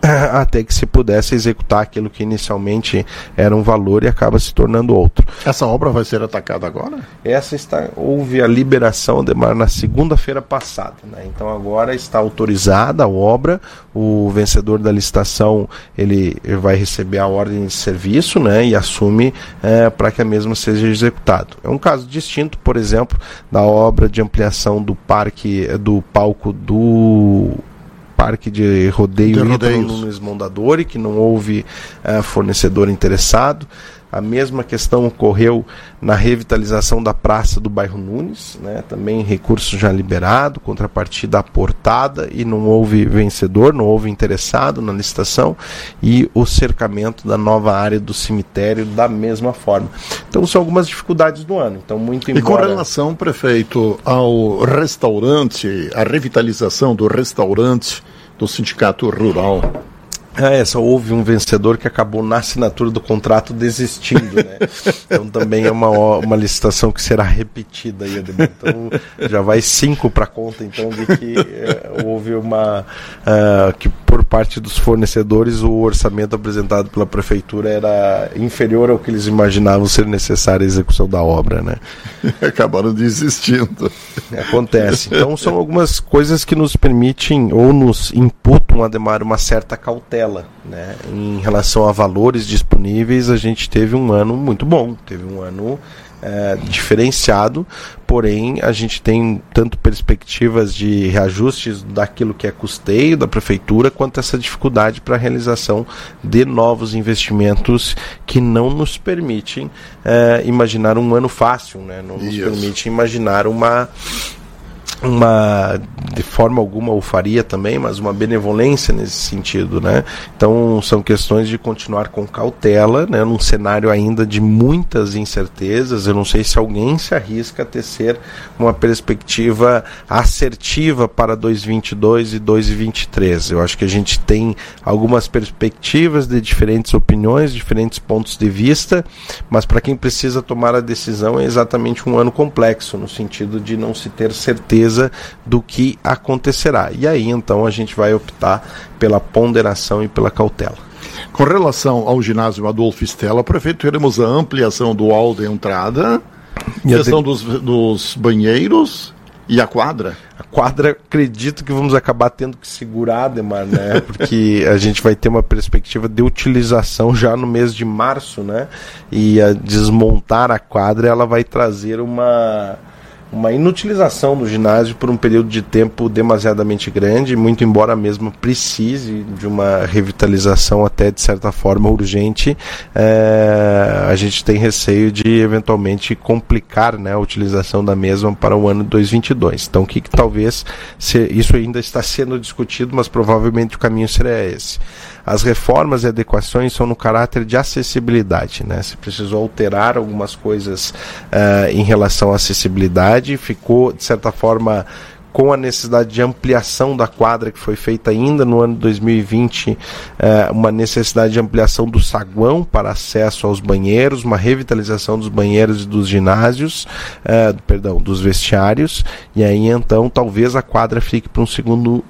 B: Até que se pudesse executar aquilo que inicialmente era um valor e acaba se tornando outro.
A: Essa obra vai ser atacada agora?
B: Essa está, houve a liberação, Ademar, na segunda-feira passada, né? Então agora está autorizada a obra, o vencedor da licitação ele vai receber a ordem de serviço, né, e assume é, para que a mesma seja executada. É um caso distinto, por exemplo, da obra de ampliação do parque, do palco do Parque de Rodeio Ítalo Nunes Mondadori, que não houve uh, fornecedor interessado. A mesma questão ocorreu na revitalização da Praça do Bairro Nunes, né? Também recurso já liberado, contrapartida aportada, e não houve vencedor, não houve interessado na licitação, e o cercamento da nova área do cemitério da mesma forma. Então são algumas dificuldades do ano. Então, muito embora...
A: E com relação, prefeito, ao restaurante, a revitalização do restaurante do Sindicato Rural...
B: Ah, é, só houve um vencedor que acabou na assinatura do contrato desistindo, né? Então também é uma, uma licitação que será repetida aí, então já vai cinco para conta, então, de que é, houve uma uh, que por parte dos fornecedores o orçamento apresentado pela prefeitura era inferior ao que eles imaginavam ser necessário a execução da obra, né?
A: Acabaram desistindo.
B: Acontece. Então são algumas coisas que nos permitem ou nos imputam, Ademar, uma certa cautela, né? Em relação a valores disponíveis, a gente teve um ano muito bom, teve um ano é, diferenciado, porém a gente tem tanto perspectivas de reajustes daquilo que é custeio da prefeitura, quanto essa dificuldade para a realização de novos investimentos que não nos permitem é, imaginar um ano fácil, né? Não nos Isso. permite imaginar uma uma, de forma alguma eu faria também, mas uma benevolência nesse sentido, né? Então são questões de continuar com cautela, né? Num cenário ainda de muitas incertezas. Eu não sei se alguém se arrisca a tecer uma perspectiva assertiva para dois mil e vinte e dois e dois mil e vinte e três. Eu acho que a gente tem algumas perspectivas de diferentes opiniões, diferentes pontos de vista, mas para quem precisa tomar a decisão é exatamente um ano complexo, no sentido de não se ter certeza do que acontecerá. E aí, então, a gente vai optar pela ponderação e pela cautela.
A: Com relação ao ginásio Adolfo Stella, prefeito, teremos a ampliação do hall de entrada, a questão dos, dos banheiros e a quadra.
B: A quadra, acredito que vamos acabar tendo que segurar, Ademar, né? Porque a gente vai ter uma perspectiva de utilização já no mês de março, né? E a desmontar a quadra, ela vai trazer uma... uma inutilização do ginásio por um período de tempo demasiadamente grande, muito embora mesmo precise de uma revitalização até de certa forma urgente, é, a gente tem receio de eventualmente complicar, né, a utilização da mesma para o ano de dois mil e vinte e dois. Então, o que, que talvez, se, isso ainda está sendo discutido, mas provavelmente o caminho será esse. As reformas e adequações são no caráter de acessibilidade, né? Se precisou alterar algumas coisas uh, em relação à acessibilidade, ficou, de certa forma, com a necessidade de ampliação da quadra que foi feita ainda no ano de dois mil e vinte, uh, uma necessidade de ampliação do saguão para acesso aos banheiros, uma revitalização dos banheiros e dos ginásios, uh, perdão, dos vestiários, e aí então talvez a quadra fique para um segundo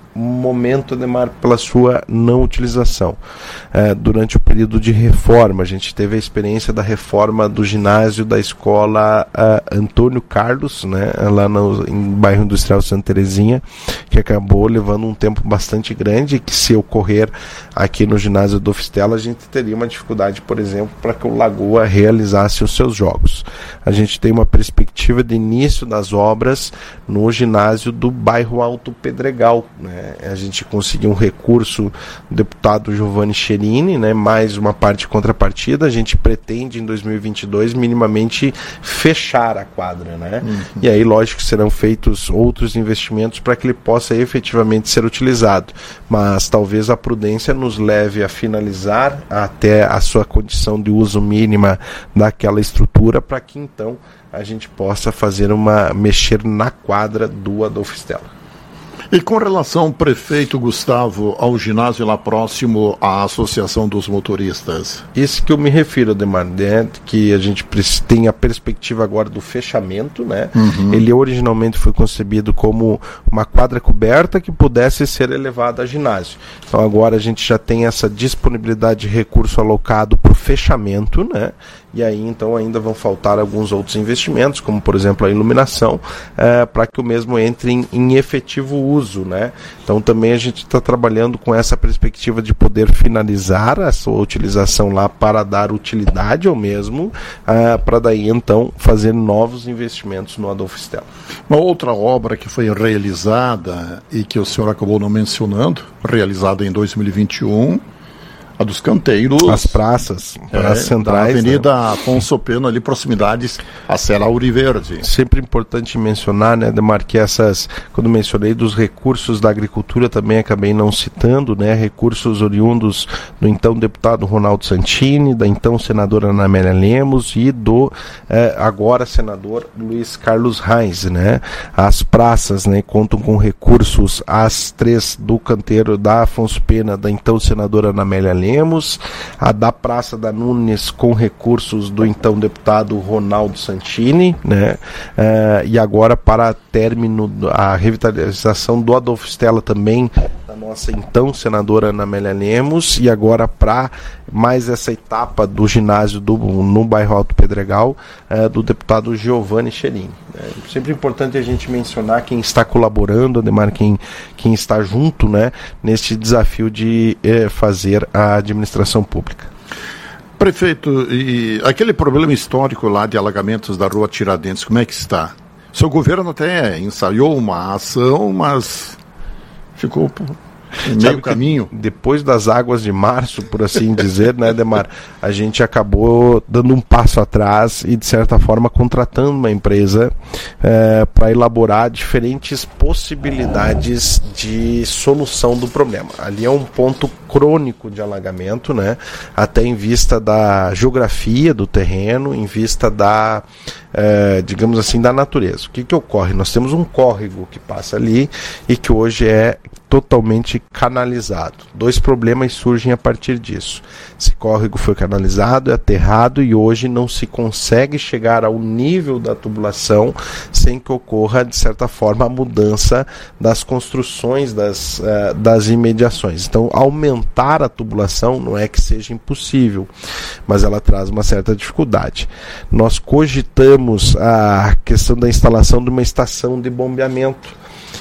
B: momento, Ademar, pela sua não utilização. É, durante o período de reforma, a gente teve a experiência da reforma do ginásio da escola uh, Antônio Carlos, né, lá no em bairro Industrial Santa Terezinha, que acabou levando um tempo bastante grande, e que, se ocorrer aqui no ginásio do Ofistela, a gente teria uma dificuldade, por exemplo, para que o Lagoa realizasse os seus jogos. A gente tem uma perspectiva de início das obras no ginásio do bairro Alto Pedregal, né? A gente conseguiu um recurso do deputado Giovanni Cherini, né, mais uma parte de contrapartida. A gente pretende em dois mil e vinte e dois minimamente fechar a quadra, né? Uhum. E aí, lógico, serão feitos outros investimentos para que ele possa efetivamente ser utilizado, mas talvez a prudência nos leve a finalizar até a sua condição de uso mínima daquela estrutura, para que então a gente possa fazer uma mexer na quadra do Adolfo Stella.
A: E com relação, prefeito Gustavo, ao ginásio lá próximo à Associação dos Motoristas?
B: Isso que eu me refiro, Ademar, né, que a gente tem a perspectiva agora do fechamento, né? Uhum. Ele originalmente foi concebido como uma quadra coberta que pudesse ser elevada a ginásio. Então agora a gente já tem essa disponibilidade de recurso alocado para o fechamento, né? E aí então ainda vão faltar alguns outros investimentos, como por exemplo a iluminação, é, para que o mesmo entre em, em efetivo uso, né? Então também a gente está trabalhando com essa perspectiva de poder finalizar a sua utilização lá para dar utilidade ao mesmo, é, para daí então fazer novos investimentos no Adolfo Stella.
A: Uma outra obra que foi realizada e que o senhor acabou não mencionando, realizada em dois mil e vinte e um, a dos canteiros.
B: As praças, praças é, centrais.
A: Da Avenida
B: né?
A: Afonso Pena, ali proximidades a Serra Auriverde.
B: Sempre importante mencionar, né, Ademar, que essas, quando mencionei dos recursos da agricultura, também acabei não citando, né, recursos oriundos do então deputado Ronaldo Santini, da então senadora Ana Amélia Lemos e do eh, agora senador Luiz Carlos Reis, né. As praças, né, contam com recursos, as três do canteiro da Afonso Pena, da então senadora Ana Amélia Lemos, a da Praça da Nunes com recursos do então deputado Ronaldo Santini, né? Uh, e agora para término a revitalização do Adolfo Stella também, da nossa então senadora Ana Amélia Lemos, e agora para mais essa etapa do ginásio do, no bairro Alto Pedregal, uh, do deputado Giovanni Cherini. É sempre importante a gente mencionar quem está colaborando, Ademar, quem, quem está junto, né, neste desafio de eh, fazer a administração pública.
A: Prefeito, e aquele problema histórico lá de alagamentos da rua Tiradentes, como é que está? O seu governo até ensaiou uma ação, mas ficou por meio caminho.
B: Depois das águas de março, por assim dizer, né, Ademar, a gente acabou dando um passo atrás e, de certa forma, contratando uma empresa é, para elaborar diferentes possibilidades de solução do problema. Ali é um ponto crônico de alagamento, né, até em vista da geografia do terreno, em vista da, é, digamos assim, da natureza. O que que ocorre? Nós temos um córrego que passa ali e que hoje é totalmente canalizado. Dois problemas surgem a partir disso. Esse córrego foi canalizado, é aterrado e hoje não se consegue chegar ao nível da tubulação sem que ocorra, de certa forma, a mudança das construções das, uh, das imediações. Então, aumentar a tubulação não é que seja impossível, mas ela traz uma certa dificuldade. Nós cogitamos a questão da instalação de uma estação de bombeamento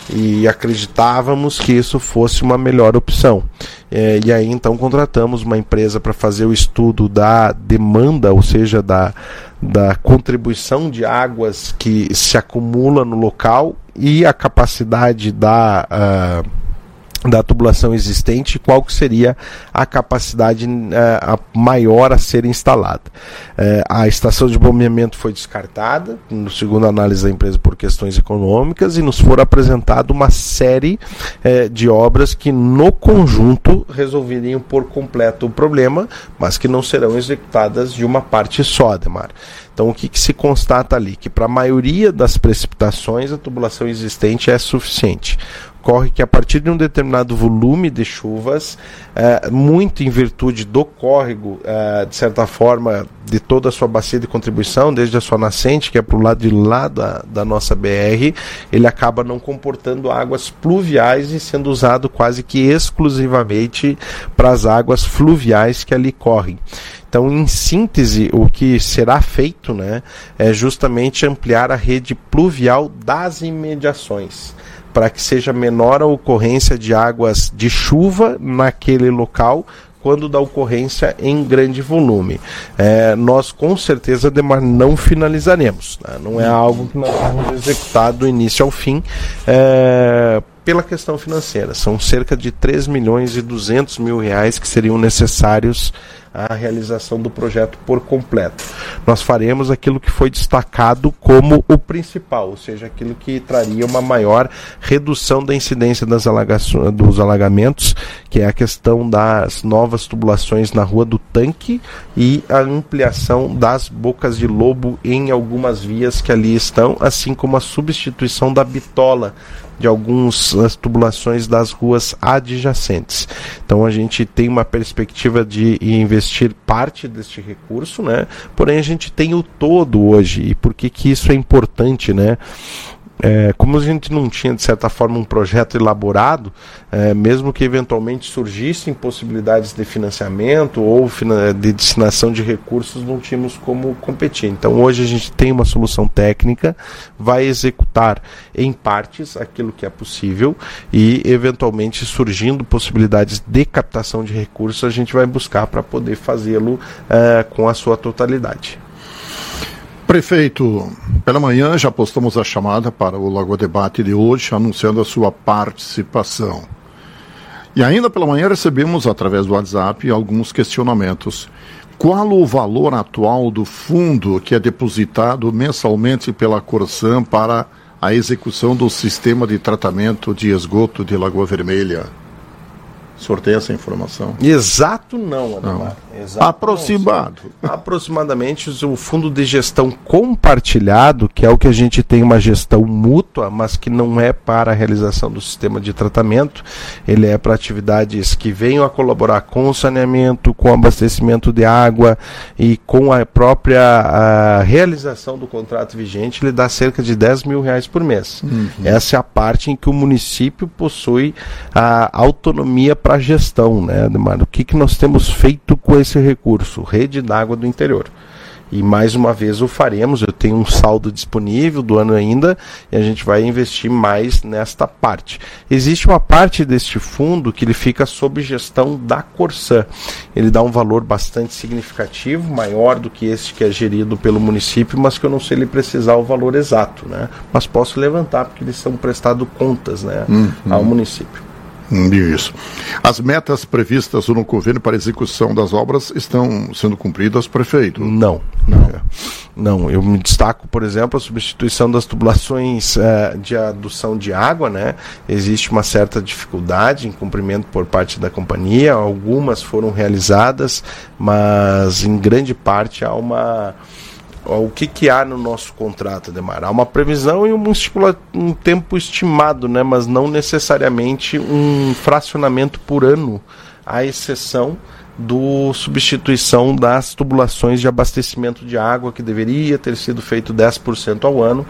B: e acreditávamos que isso fosse uma melhor opção. É, e aí então contratamos uma empresa para fazer o estudo da demanda, ou seja, da, da contribuição de águas que se acumula no local e a capacidade da... Uh, da tubulação existente, qual que seria a capacidade uh, a maior a ser instalada. Uh, a estação de bombeamento foi descartada, no segundo análise da empresa, por questões econômicas, e nos foram apresentado uma série uh, de obras que no conjunto resolveriam por completo o problema, mas que não serão executadas de uma parte só, Ademar. Então o que, que se constata ali? Que para a maioria das precipitações a tubulação existente é suficiente. ocorre que a partir de um determinado volume de chuvas, é, muito em virtude do córrego, é, de certa forma, de toda a sua bacia de contribuição, desde a sua nascente, que é para o lado de lá da, da nossa B R, ele acaba não comportando águas pluviais e sendo usado quase que exclusivamente para as águas fluviais que ali correm. Então, em síntese, o que será feito, né, é justamente ampliar a rede pluvial das imediações, para que seja menor a ocorrência de águas de chuva naquele local, quando da ocorrência em grande volume. É, nós com certeza não finalizaremos, né? Não é algo que nós vamos executar do início ao fim, é, pela questão financeira. São cerca de três milhões e duzentos mil reais que seriam necessários à realização do projeto por completo. Nós faremos aquilo que foi destacado como o principal, ou seja, aquilo que traria uma maior redução da incidência das alagações, dos alagamentos, que é a questão das novas tubulações na Rua do Tanque e a ampliação das bocas de lobo em algumas vias que ali estão, assim como a substituição da bitola de algumas tubulações das ruas adjacentes. Então a gente tem uma perspectiva de investir parte deste recurso, né? Porém a gente tem o todo hoje. E por que que isso é importante, né? É, como a gente não tinha, de certa forma, um projeto elaborado, é, mesmo que eventualmente surgissem possibilidades de financiamento ou de destinação de recursos, não tínhamos como competir. Então hoje a gente tem uma solução técnica, vai executar em partes aquilo que é possível e eventualmente surgindo possibilidades de captação de recursos, a gente vai buscar para poder fazê-lo é, com a sua totalidade.
A: Prefeito, pela manhã já postamos a chamada para o Lagoa Debate de hoje, anunciando a sua participação. E ainda pela manhã recebemos, através do WhatsApp, alguns questionamentos. Qual o valor atual do fundo que é depositado mensalmente pela Corsã para a execução do sistema de tratamento de esgoto de Lagoa Vermelha? O senhor tem essa informação?
B: Exato não, Ademar. Não. Exato
A: Aproximado.
B: Não. Aproximadamente o fundo de gestão compartilhado, que é o que a gente tem uma gestão mútua, mas que não é para a realização do sistema de tratamento, ele é para atividades que venham a colaborar com o saneamento, com o abastecimento de água e com a própria a realização do contrato vigente, ele dá cerca de dez mil reais por mês. Uhum. Essa é a parte em que o município possui a autonomia para a gestão, né, Ademar? O que, que nós temos feito com esse recurso? Rede d'água do interior. E mais uma vez o faremos, eu tenho um saldo disponível do ano ainda, e a gente vai investir mais nesta parte. Existe uma parte deste fundo que ele fica sob gestão da Corsã. Ele dá um valor bastante significativo, maior do que este que é gerido pelo município, mas que eu não sei lhe precisar o valor exato, né? Mas posso levantar, porque eles são prestados contas, né, uhum. ao município.
A: Isso. As metas previstas no convênio para execução das obras estão sendo cumpridas, prefeito?
B: Não, não. É. Não, eu me destaco, por exemplo, a substituição das tubulações uh, de adução de água, né? Existe uma certa dificuldade em cumprimento por parte da companhia, algumas foram realizadas, mas em grande parte há uma... O que, que há no nosso contrato, Ademar? Há uma previsão e um, estipula, um tempo estimado, né? Mas não necessariamente um fracionamento por ano, à exceção do substituição das tubulações de abastecimento de água, que deveria ter sido feito dez por cento ao ano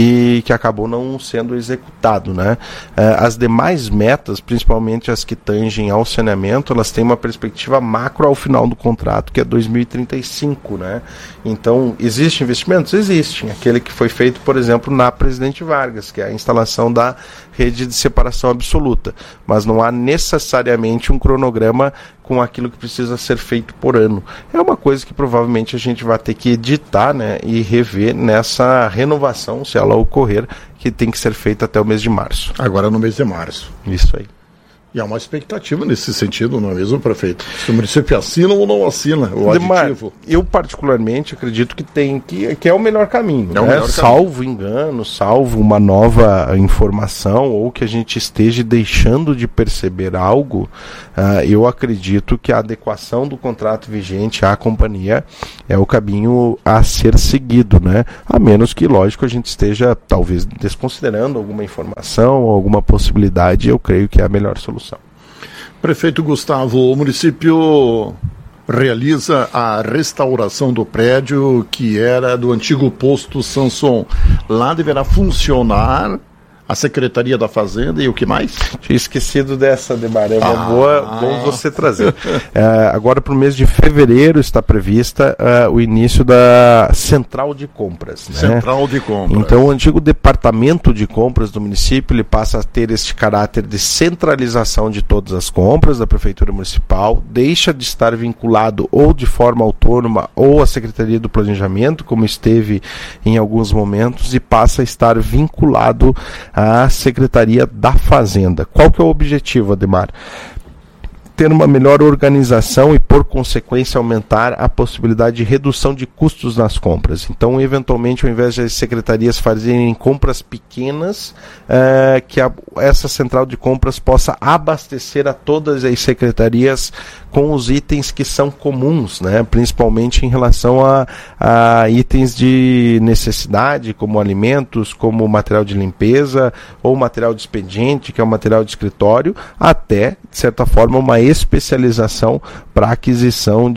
B: e que acabou não sendo executado, né? As demais metas, principalmente as que tangem ao saneamento, elas têm uma perspectiva macro ao final do contrato, que é dois mil e trinta e cinco, né? Então, existem investimentos? Existem. Aquele que foi feito, por exemplo, na Presidente Vargas, que é a instalação da rede de separação absoluta, mas não há necessariamente um cronograma com aquilo que precisa ser feito por ano. É uma coisa que provavelmente a gente vai ter que editar, né, e rever nessa renovação, se ela ocorrer, que tem que ser feita até o mês de março.
A: Agora no mês de março.
B: Isso aí.
A: E há uma expectativa nesse sentido, não é mesmo, prefeito? Se o município assina ou não assina o
B: Demar,
A: aditivo.
B: Eu, particularmente, acredito que tem que, que é o melhor caminho.
A: É o
B: né?
A: melhor
B: salvo caminho. engano, salvo uma nova informação, ou que a gente esteja deixando de perceber algo, uh, eu acredito que a adequação do contrato vigente à companhia é o caminho a ser seguido, né? A menos que, lógico, a gente esteja, talvez, desconsiderando alguma informação, alguma possibilidade, eu creio que é a melhor solução.
A: Prefeito Gustavo, o município realiza a restauração do prédio que era do antigo posto Samson. Lá deverá funcionar a Secretaria da Fazenda e o que mais?
B: Tinha esquecido dessa, Demar. É uma
A: ah.
B: boa, bom você trazer. é, agora, para o mês de fevereiro, está prevista uh, o início da Central de Compras. Né?
A: Central de Compras.
B: Então, o antigo Departamento de Compras do município ele passa a ter este caráter de centralização de todas as compras da Prefeitura Municipal, deixa de estar vinculado ou de forma autônoma ou à Secretaria do Planejamento, como esteve em alguns momentos, e passa a estar vinculado a Secretaria da Fazenda. Qual que é o objetivo, Ademar? Ter uma melhor organização e, por consequência, aumentar a possibilidade de redução de custos nas compras. Então, eventualmente, ao invés de as secretarias fazerem compras pequenas, é, que a, essa central de compras possa abastecer a todas as secretarias com os itens que são comuns, né? Principalmente em relação a, a itens de necessidade, como alimentos, como material de limpeza, ou material de expediente, que é o material de escritório, até, de certa forma, uma especialização para aquisição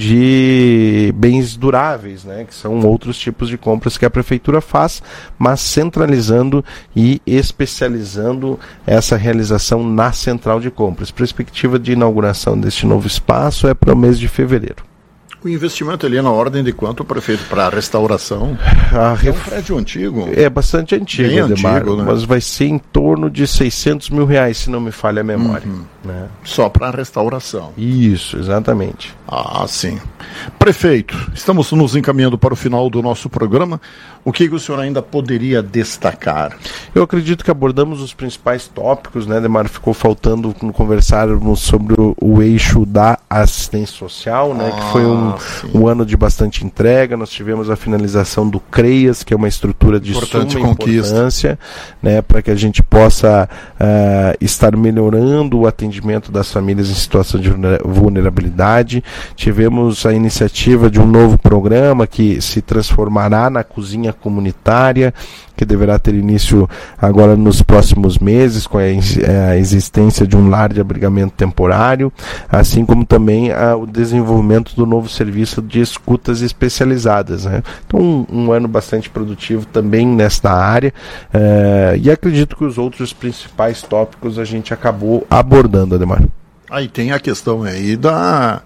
B: de bens duráveis, né? Que são outros tipos de compras que a Prefeitura faz, mas centralizando e especializando essa realização na central de compras. Perspectiva de inauguração deste novo espaço é para o mês de fevereiro.
A: O investimento ali é na ordem de quanto, prefeito, para a restauração?
B: A ref...
A: É um prédio antigo.
B: É bastante antigo,
A: Bem
B: Ademar,
A: antigo, né?
B: Mas vai ser em torno de seiscentos mil reais, se não me falha a memória.
A: Uhum.
B: Né?
A: Só para a restauração.
B: Isso, exatamente.
A: Ah, sim. Prefeito, estamos nos encaminhando para o final do nosso programa. O que o senhor ainda poderia destacar?
B: Eu acredito que abordamos os principais tópicos, né, Demar? Ficou faltando conversarmos sobre o, o eixo da assistência social, né, ah, que foi um, um ano de bastante entrega. Nós tivemos a finalização do CREAS, que é uma estrutura de
A: Importante
B: suma
A: conquista.
B: importância, né, para que a gente possa uh, estar melhorando o atendimento das famílias em situação de vulnerabilidade. Tivemos a iniciativa de um novo programa que se transformará na cozinha comunitária, que deverá ter início agora nos próximos meses, com a existência de um lar de abrigamento temporário, assim como também a, o desenvolvimento do novo serviço de escutas especializadas. Né? Então, um, um ano bastante produtivo também nesta área, eh, e acredito que os outros principais tópicos a gente acabou abordando, Ademar.
A: Aí tem a questão aí da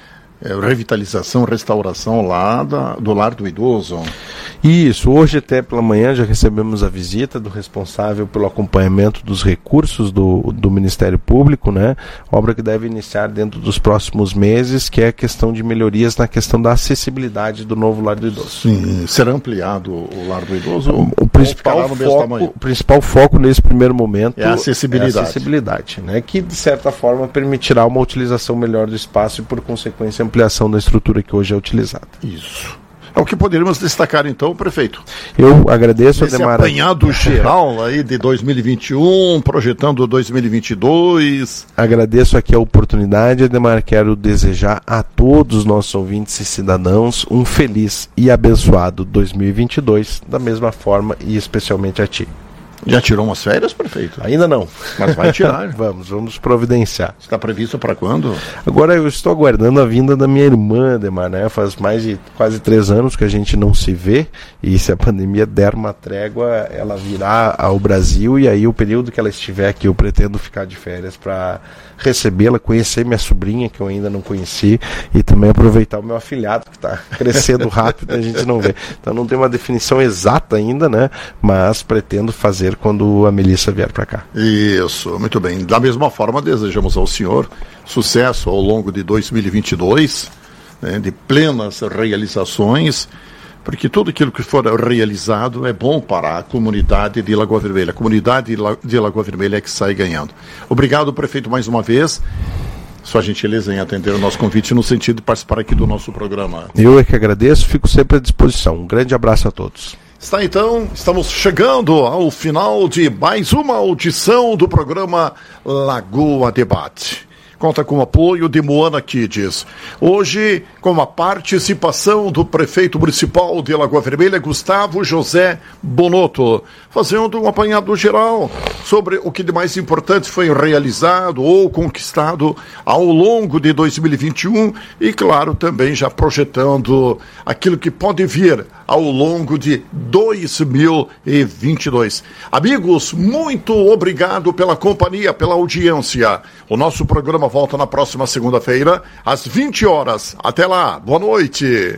A: é, revitalização, restauração lá da, do Lar do Idoso.
B: Isso, hoje até pela manhã já recebemos a visita do responsável pelo acompanhamento dos recursos do, do Ministério Público, né? Obra que deve iniciar dentro dos próximos meses, que é a questão de melhorias na questão da acessibilidade do novo Lar do Idoso.
A: Sim, será ampliado o Lar do Idoso?
B: O, o, principal, foco, o principal foco nesse primeiro momento
A: é a acessibilidade,
B: é a acessibilidade, né? Que de certa forma permitirá uma utilização melhor do espaço e por consequência ampliação da estrutura que hoje é utilizada.
A: Isso. É o que poderíamos destacar então, prefeito.
B: Eu agradeço,
A: esse
B: Ademar.
A: apanhado geral aí de dois mil e vinte e um, projetando dois mil e vinte e dois.
B: Agradeço aqui a oportunidade, Ademar. Quero desejar a todos os nossos ouvintes e cidadãos um feliz e abençoado dois mil e vinte e dois, da mesma forma e especialmente a ti.
A: Já tirou umas férias, prefeito?
B: Ainda não.
A: Mas vai tirar.
B: vamos, vamos providenciar.
A: Está previsto para quando?
B: Agora eu estou aguardando a vinda da minha irmã, Ademar, né? Faz mais de quase três anos que a gente não se vê, e se a pandemia der uma trégua, ela virá ao Brasil, e aí o período que ela estiver aqui eu pretendo ficar de férias para recebê-la, conhecer minha sobrinha, que eu ainda não conheci, e também aproveitar o meu afilhado, que está crescendo rápido e a gente não vê. Então não tem uma definição exata ainda, né? Mas pretendo fazer quando a Melissa vier para cá.
A: Isso, muito bem. Da mesma forma, desejamos ao senhor sucesso ao longo de dois mil e vinte e dois, né, de plenas realizações, porque tudo aquilo que for realizado é bom para a comunidade de Lagoa Vermelha. A comunidade de Lagoa Vermelha é que sai ganhando. Obrigado, prefeito, mais uma vez. Sua gentileza em atender o nosso convite no sentido de participar aqui do nosso programa.
B: Eu é que agradeço, fico sempre à disposição. Um grande abraço a todos.
A: Está então, estamos chegando ao final de mais uma audição do programa Lagoa Debate. Conta com o apoio de Moana Kids. Hoje, com a participação do prefeito municipal de Lagoa Vermelha, Gustavo José Bonotto, fazendo um apanhado geral sobre o que de mais importante foi realizado ou conquistado ao longo de dois mil e vinte e um e, claro, também já projetando aquilo que pode vir ao longo de dois mil e vinte e dois. Amigos, muito obrigado pela companhia, pela audiência. O nosso programa volta na próxima segunda-feira, às vinte horas. Até lá, boa noite.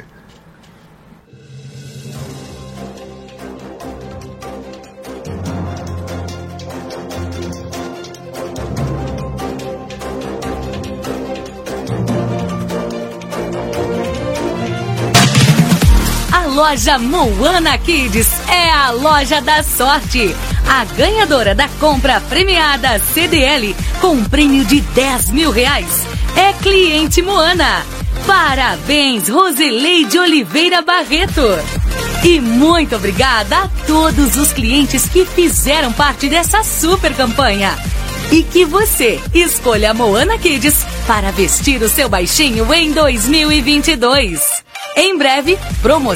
C: Loja Moana Kids é a loja da sorte. A ganhadora da compra premiada C D L com prêmio de dez mil reais é cliente Moana. Parabéns, Rosileide Oliveira Barreto. E muito obrigada a todos os clientes que fizeram parte dessa super campanha. E que você escolha a Moana Kids para vestir o seu baixinho em dois mil e vinte e dois. Em breve, promoção.